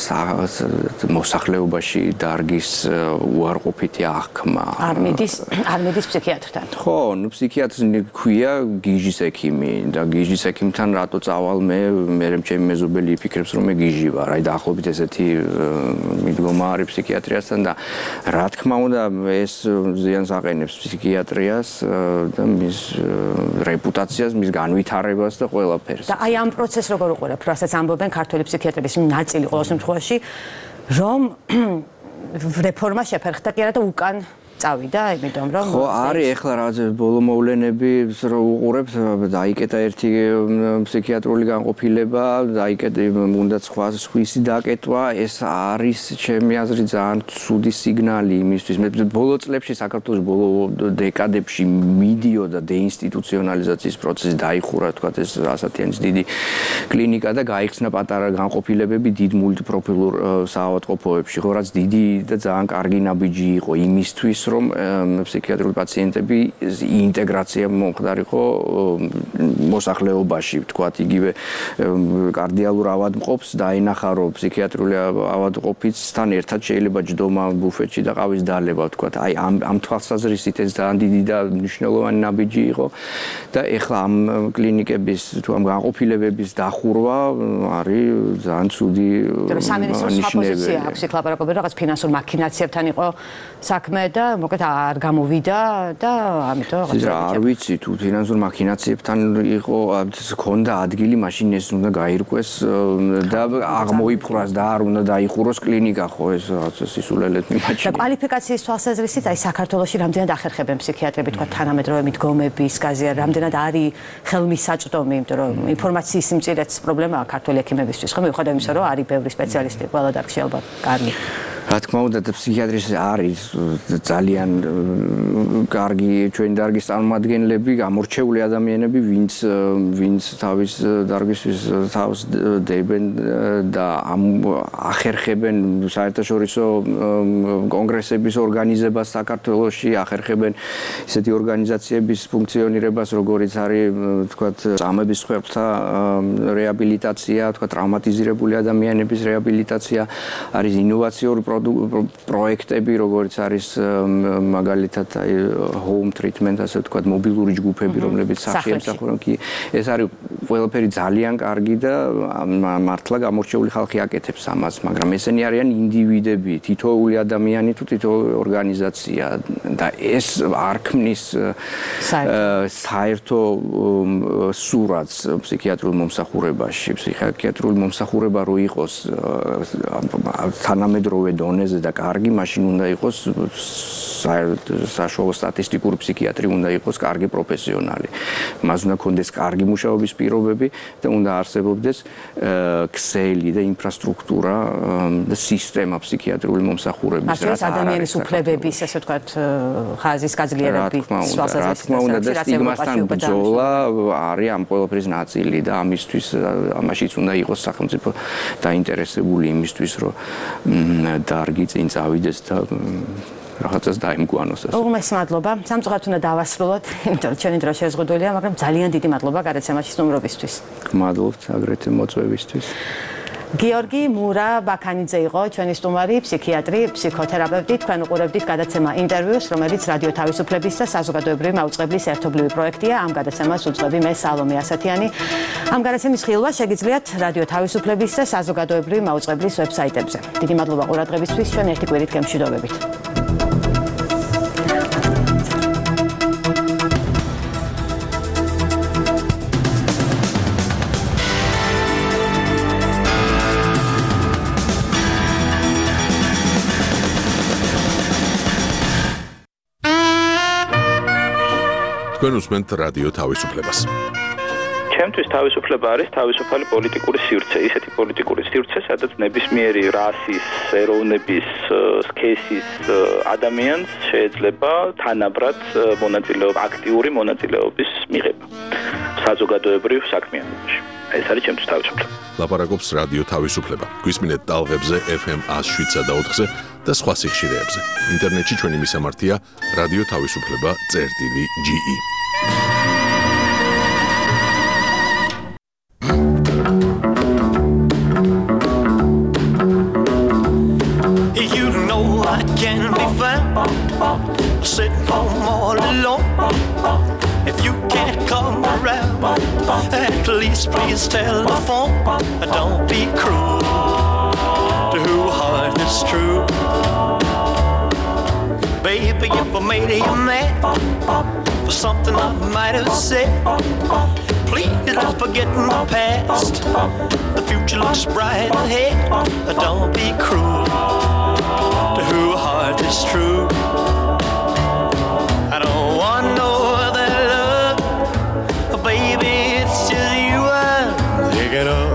მოსახლეობაში დარგის უარყოფითი აღქმა არ მიდის არ მიდის ფსიქიატრთან ხო ნუ ფსიქიატრს ქვია გიჟის ექიმი და გიჟის ექიმთან რატო წავალ მე მე ჩემი მეზობელი იფიქრებს რომ მე გიჟი ვარ აი დაახლოებით ესეთი მიდგომა არის ფსიქიატრიასთან და რა თქმა უნდა ეს ზიანს აყენებს ფსიქიატრიას და მის რეპუტაციას მის განვითარებას და ყველაფერს და აი ამ პროცესს როგორ უყურებ რასაც ამბობენ ქართული ფსიქიატრების ნაწილი ყოველ შემთხვევაში რომ რეფორმა შეფერხდა კი არა და უკან წავიდა, იმიტომ რომ ხო, არის ეხლა რაღაც ბოლო მოვლენები რო უყურებთ, დაიკეტა ერთი ფსიქიატრული განყოფილება, დაიკეტა უნდა სხვა სხვისი დაკეტვა, ეს არის ჩემი აზრით ძალიან ცუდი სიგნალი იმისთვის. მე ბოლო წლებში საქართველოს ბოლო დეკადებში მიდიოდა დეინსტიტუციონალიზაციის პროცესი, დაიხურა თქვა ეს ასათიანის დიდი კლინიკა და გაიხსნა პატარა განყოფილებები დიდ მულტიპროფილურ საავადმყოფოებში, ხო, რაც დიდი და ძალიან კარგი ნაბიჯი იყო იმისთვის რომ ფსიქიატრული პაციენტები ინტეგრაცია მომხდარიყო მოსახლეობაში, თქვათ იგივე კარდიალურ ავადმყოფს დაინახა რომ ფსიქიატრული ავადმყოფისთან ერთად შეიძლება ჯდომა ბუფეტში და ყავის დალევა, თქვათ. აი ამ ამ თვალსაზრისით ეს ძალიან დიდი და მნიშვნელოვანი ნაბიჯი იყო და ეხლა ამ კლინიკების თუ ამ განყოფილებების დახურვა არის ძალიან ცუდი ნიშნები. აქვს იქ ლაპარაკობენ რაღაც ფინანსურ მაქინაციებთან იყო საქმე და მოკლედ არ გამოვიდა და ამიტომ რაღაც არ ვიცი თუ ფინანსურ მაქინაციებთან იყო ქონდა ადგილი მაშინ ეს უნდა გაირკვეს და აღმოიფხვრას და არ უნდა დაიხუროს კლინიკა ხო ეს რაღაც სისულელეთ მიმაჩნია და კვალიფიკაციის თვალსაზრისით აი საქართველოში რამდენად ახერხებენ ფსიქიატრები თქვა თანამედროვე მიდგომების გაზია რამდენად არის ხელმისაწვდომი იმიტომ რომ ინფორმაციის სიმწირეც პრობლემაა ქართული ექიმებისთვის ხო მიუხედავად იმისა რომ არის ბევრი სპეციალისტი ყველა დარგში ალბათ კარგი რა თქმა უნდა და ფსიქიატრის არის ძალიან კარგი ჩვენი დარგის წარმომადგენლები, გამორჩეული ადამიანები, ვინც ვინც თავის დარგისთვის თავს დებენ და ახერხებენ საერთაშორისო კონგრესების ორგანიზებას საქართველოში, ახერხებენ ისეთი ორგანიზაციების ფუნქციონირებას, როგორიც არის, თქვათ, წამების სხვებთა რეაბილიტაცია, თქვათ, ტრავმატიზირებული ადამიანების რეაბილიტაცია, არის ინოვაციური პროექტები, როგორც არის მაგალითად home treatment, ასე ვთქვათ, მობილური ჯგუფები, რომლებიც სახში ემსახურებიან. ეს არის ყველაფერი ძალიან კარგი და მართლა გამორჩეული ხალხი აკეთებს ამას, მაგრამ ესენი არიან ინდივიდები, თითოეული ადამიანი თუ თითოეული ორგანიზაცია და ეს არ ქმნის საერთო სურათს ფსიქიატრიულ მომსახურებაში. ფსიქიატრიული მომსახურება რო იყოს თანამედროვე დონეზე და კარგი, მაშინ უნდა იყოს საშუალო სტატისტიკური ფსიქიატრი, უნდა იყოს კარგი პროფესიონალი. მას უნდა ქონდეს კარგი მუშაობის პირობები და უნდა არსებობდეს ქსელი და ინფრასტრუქტურა და სისტემა ფსიქიატრიული მომსახურების, რაც ადამიანის უფლებების, ასე ვთქვათ, ხაზის გაძლიერების სვალსაზრისით და სტიგმასთან ბრძოლა არის ამ ყველაფრის ნაწილი და ამისთვის ამაშიც უნდა იყოს სახელმწიფო დაინტერესებული იმისთვის, რომ დარგი წინ წავიდეს და რაღაცას დაიმგვანოს ასე. უღმეს მადლობა. სამწუხაროდ უნდა დავასრულოთ, იმიტომ რომ ჩვენი დრო შეზღუდულია, მაგრამ ძალიან დიდი მადლობა გადაცემაში სტუმრობისთვის. გმადლობთ აგრეთვე მოწვევისთვის. გიორგი მურა ბაქანიძე იყო ჩვენი სტუმარი, ფსიქიატრი, ფსიქოთერაპევტი. თქვენ უყურებდით გადაცემა ინტერვიუს, რომელიც რადიო თავისუფლების და საზოგადოებრივი მაუწყებლის ერთობლივი პროექტია. ამ გადაცემას უძღვები მე სალომე ასათიანი. ამ გადაცემის ხილვა შეგიძლიათ რადიო თავისუფლების და საზოგადოებრივი მაუწყებლის ვებსაიტებზე. დიდი მადლობა ყურადღებისთვის. ჩვენ ერთი კვირით გემშვიდობებით. თქვენ უსმენთ რადიო თავისუფლებას. ჩემთვის თავისუფლება არის თავისუფალი პოლიტიკური სივრცე, ისეთი პოლიტიკური სივრცე, სადაც ნებისმიერი რასის, ეროვნების, სქესის ადამიანს შეიძლება თანაბრად მონაწილეობა, აქტიური მონაწილეობის მიღება საზოგადოებრივ საქმიანობაში. ეს არის ჩემთვის თავისუფლება. ლაპარაკობს რადიო თავისუფლება. გვისმინეთ ტალღებზე ეფ ემ one oh seven და ოთხზე და სხვა სიხშირეებზე. ინტერნეტში ჩვენი მისამართია რადიო თავისუფლება წერტილი ჯი ი. You know I can be found sitting home all alone. If you can't come around, at least please telephone. Don't be cruel to who heart is true. Baby, if I made you mad for something I might have said, please don't forget my past. The future looks bright ahead. Don't be cruel to who heart is true. I don't want no other love, baby, it's just you I'm thinking of.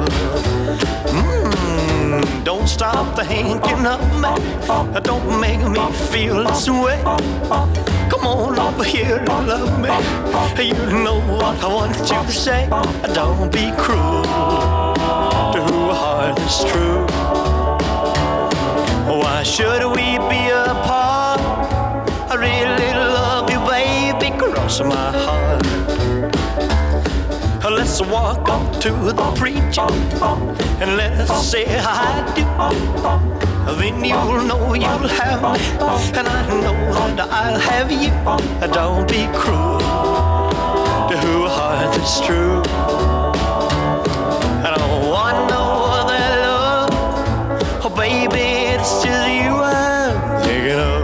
Mm, don't stop thinking of me, don't make me feel this way. Come on over here and love me, you know what I want you to say. Don't be cruel to who heart is true. Why should we be apart? I really love you, baby, cross my heart. Let's walk up to the preacher and let's say I do. Then you'll know you'll have me, and I know that I'll have you. Don't be cruel to who heart is true. I don't want no other love, oh baby, it's just you I'm thinking of.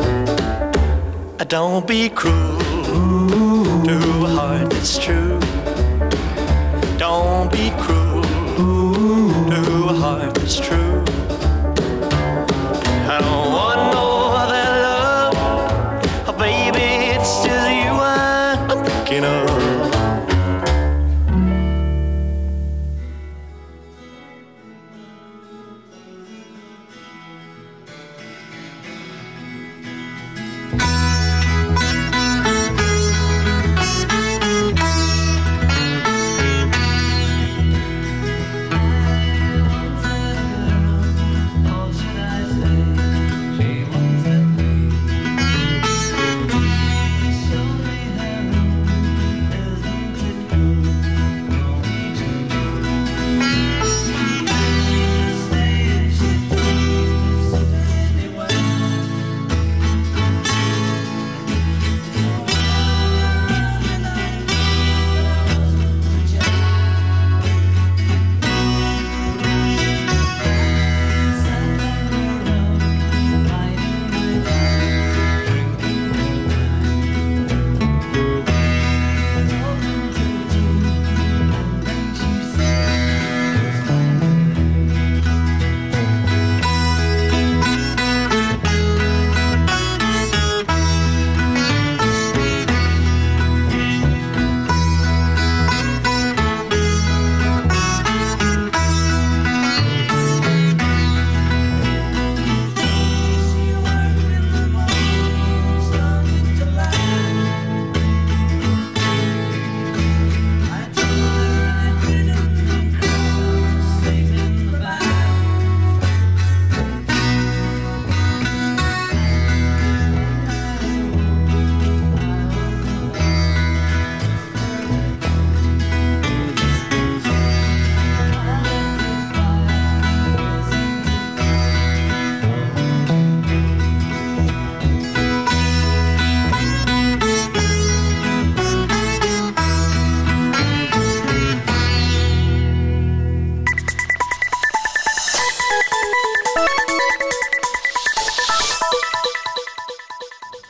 Don't be cruel to a heart that's true. Don't be cruel to a heart that's true. I don't want no other love, oh baby, it's just you I'm thinking of.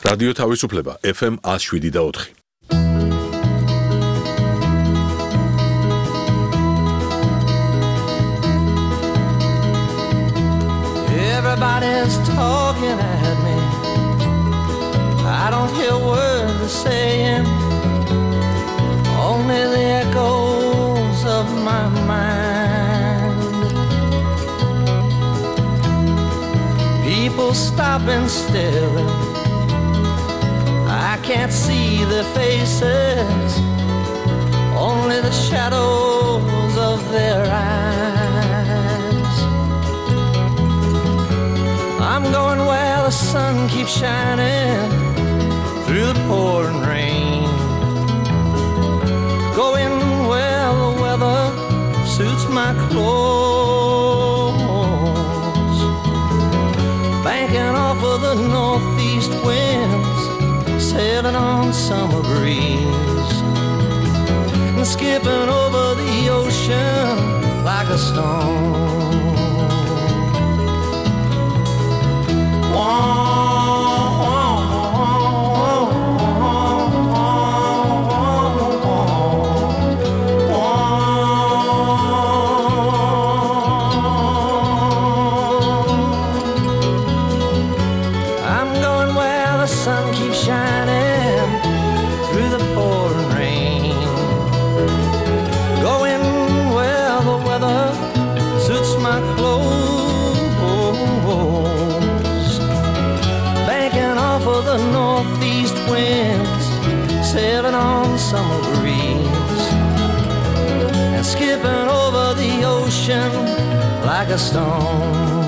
რადიო თავისუფლება ეფ ემ one oh seven და four. Everybody's talking at me. I don't hear words they're saying, only the echoes of my mind. People stop and staring. I can't see their faces, only the shadows of their eyes. I'm going where the sun keeps shining through the pouring rain, going where the weather suits my clothes, banking off of the northeast winds, sailing on summer breeze, and skipping over the ocean like a stone. Sailing on summer breeze and skipping over the ocean like a stone.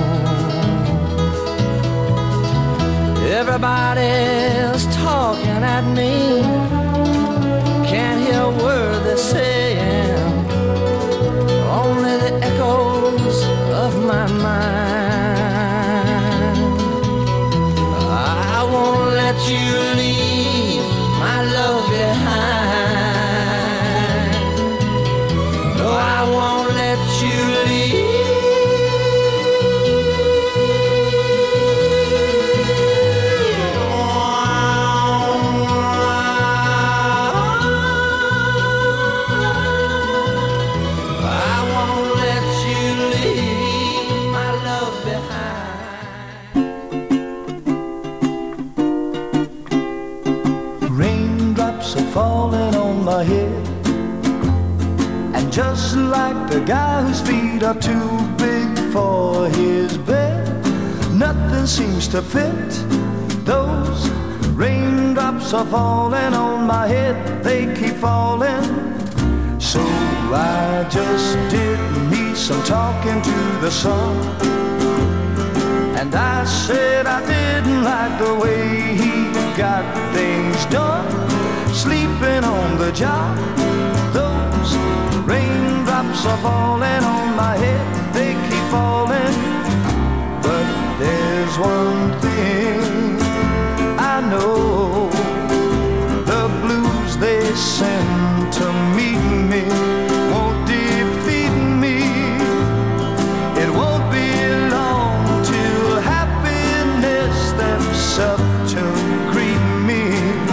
Everybody's talking at me, can't hear a word they're saying, only the echoes of my mind. I won't let you leave my love behind. No, I won't let you leave. I won't let you leave my love behind. Raindrops are falling on my head, and just like the guy whose feet are too big for his bed, nothing seems to fit. Those raindrops are falling on my head, they keep falling. So I just did me some talking to the sun, and I said I didn't like the way he got things done, sleeping on the job. Those raindrops are falling on my head, they keep falling. But there's one thing I know, the blues they send to meet me won't defeat me. It won't be long till happiness steps up to greet me.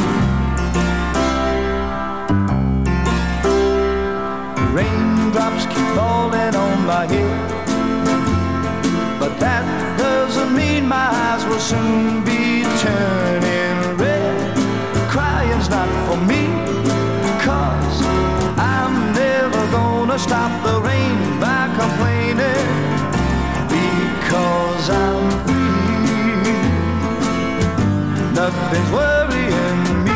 Raindrops keep falling on my head, but that doesn't mean my eyes will soon be turning red. Crying's not for me, 'cause I'm never gonna stop the rain by complaining, because I'm free. Nothing's worrying me.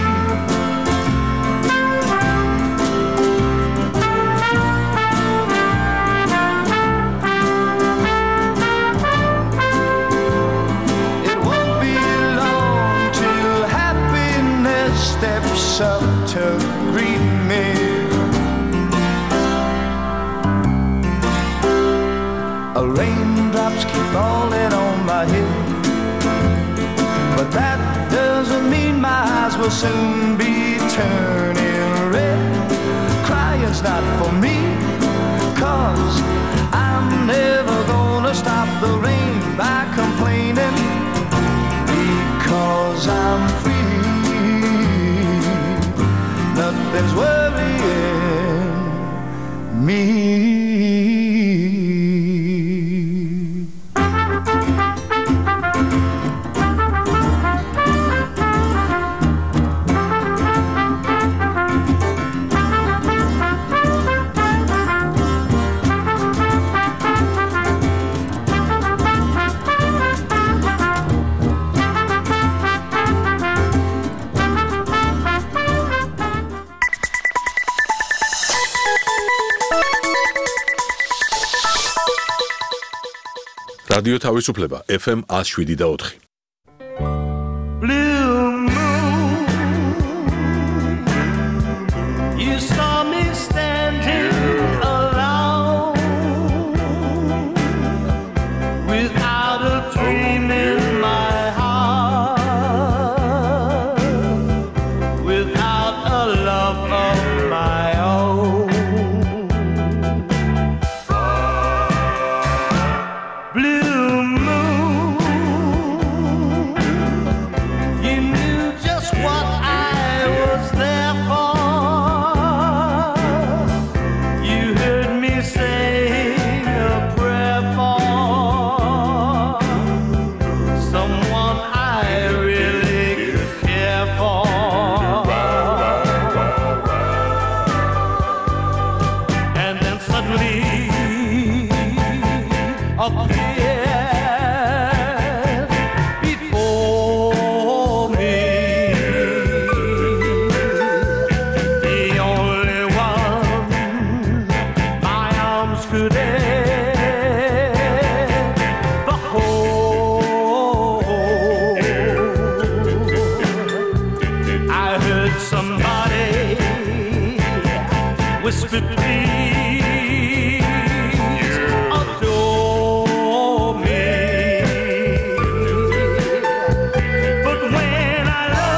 Steps up to greet me. Raindrops keep falling on my head, but that doesn't mean my eyes will soon be turning red. Crying's not for me, 'cause I'm never gonna stop the rain by complaining, because 'cause I'm free. Nothing's worrying me. რადიო თავისუფლება F M one oh seven და four. Blue moon, you saw me standing alone, without a dream in my heart, without a love of my own. Blue moon, you knew just what I was there for. You heard me sing a prayer for someone I really could care for. And then suddenly appeared before me, the only one my arms could ever hold. I heard somebody whisper, please adore me. But when I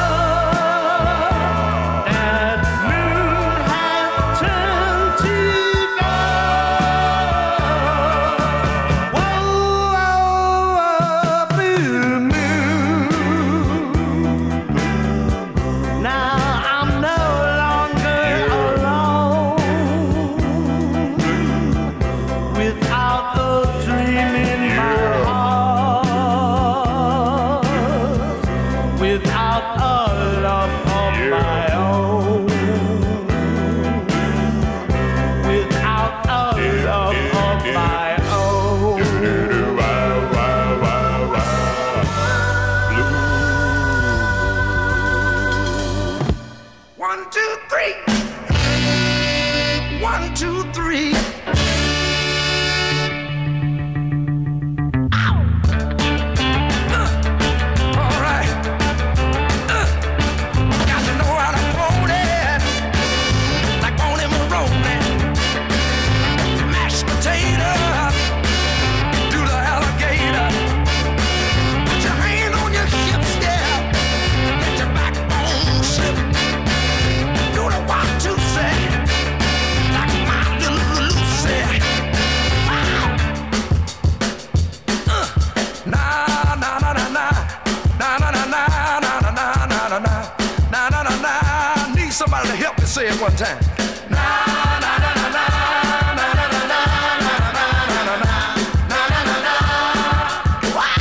looked, that moon had turned to gold. Whoa, whoa, whoa, blue moon. Now I'm no longer alone, without a dream in my heart, without a love of my own, without a love of my own. One, two, three. One, two, three. All right. Uh, got to know how to hold it, like on him rolling. Mashed potato, do the alligator. Put your hand on your hips, yeah. Let your backbone slip. Do the one, two, say, like my little Lucy. Wow. Uh, na na na na na na na na na na na na na na na na na na na. Need somebody to help me say it one time. Na na na na na na na na na na na na na na na na. Wow.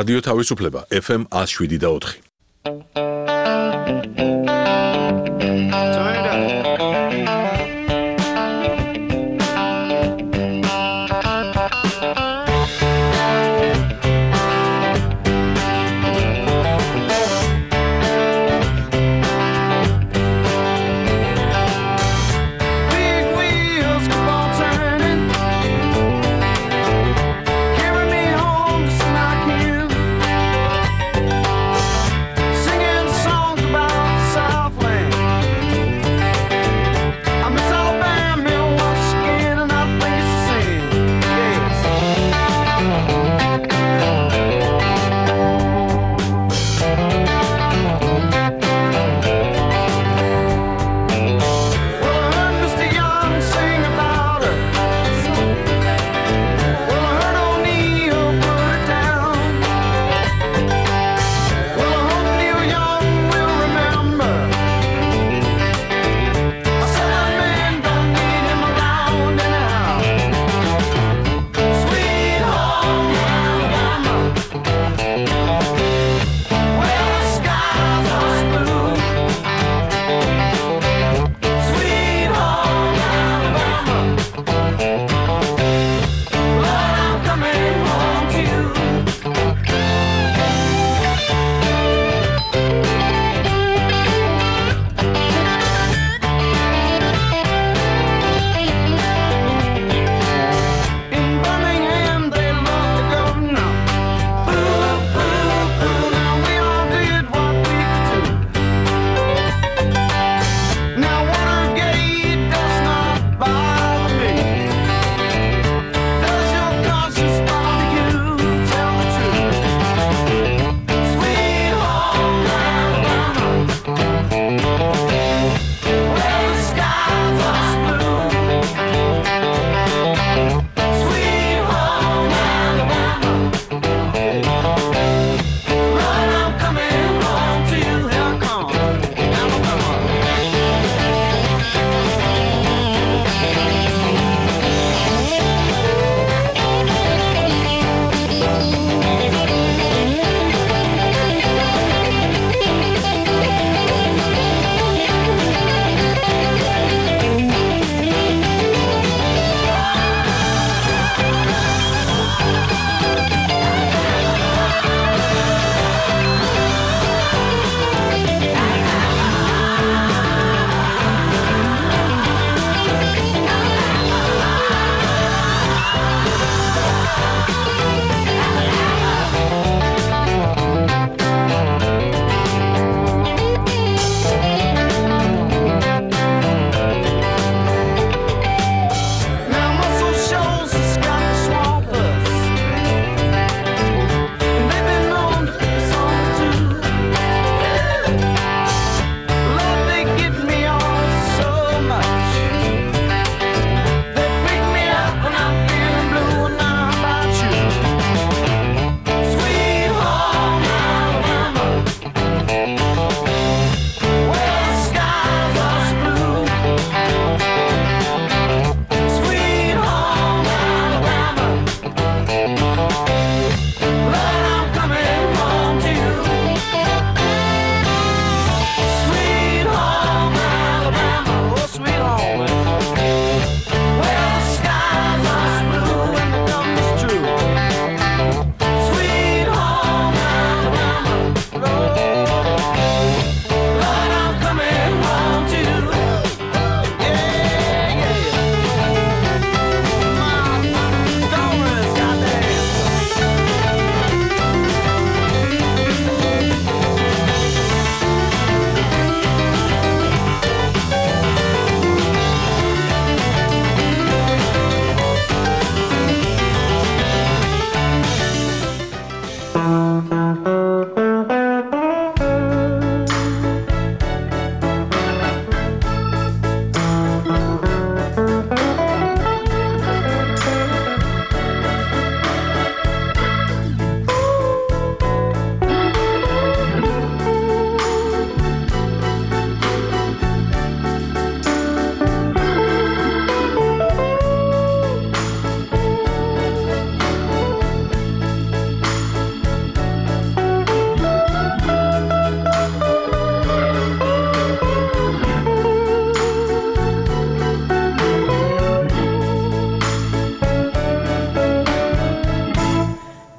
რადიო თავისუფლება F M one oh seven და four.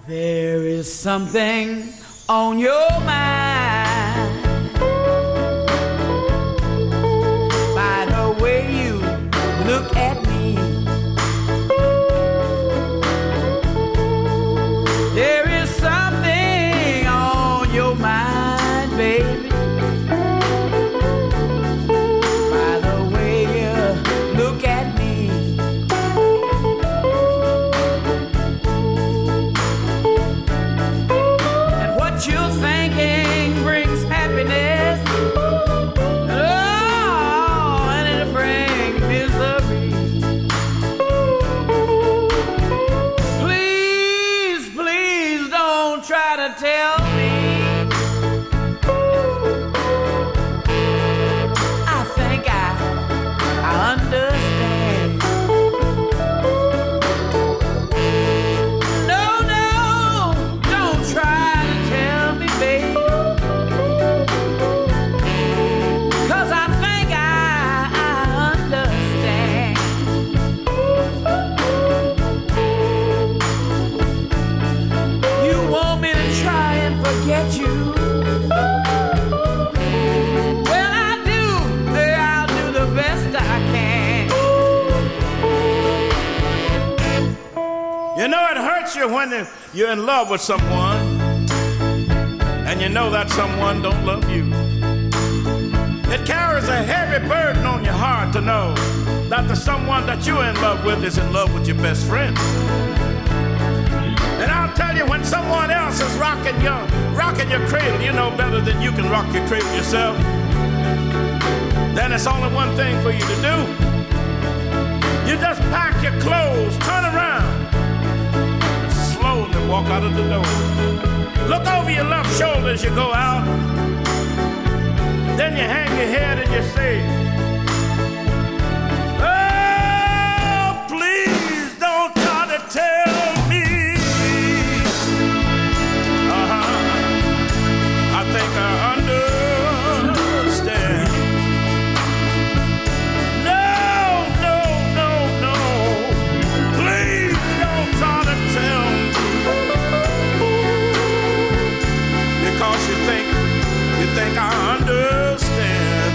There is something on your mind by the way you look at me. There is something on your mind, baby, by the way you look at me. And what you're thinking brings happiness. Oh, and it'll bring misery. Please, please don't try to tell me I think I, I understand. No, no, don't try to tell me, babe, 'cause I think I, I understand. You want me to try and forget you? Well, I do. I'll do the best I can. You know, it hurts you when you're in love with someone and you know that someone don't love you. It carries a heavy burden on your heart to know that the someone that you're in love with is in love with your best friend. And I'll tell you, when someone else is rocking your, rocking your cradle, you know better than you can rock your cradle yourself. Then it's only one thing for you to do. You just pack your clothes, turn around, and slowly walk out of the door. Look over your left shoulder as you go out. Then you hang your head and you say, oh, please don't try to tell me. Uh-huh. I think I understand. No, no, no, no. Please don't try to tell me. Because you think, you think I understand.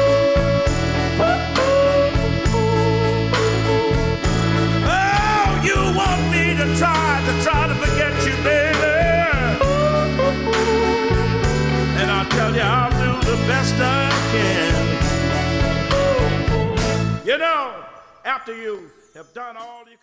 Oh, you want me to try, to try to forget you, baby. And I'll tell you, I'll do the best I can. You know, after you have done all you can.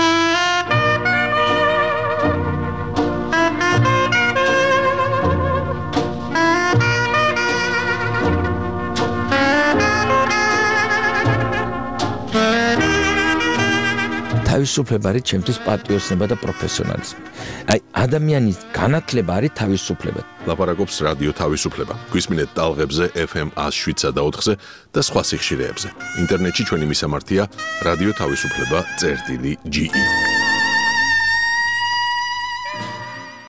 თავისუფლება არის ჩემთვის პატრიოტიზმი და პროფესიონალიზმი. აი, ადამიანის განათლება არის თავისუფლება. ლაპარაკობს რადიო თავისუფლება. გვისმინეთ ტალღებზე ეფ ემ one oh seven და ოთხზე და სხვა სიხშირეებზე. ინტერნეტში ჩვენი მისამართია რადიო თავისუფლება წერტილი ჯი ი.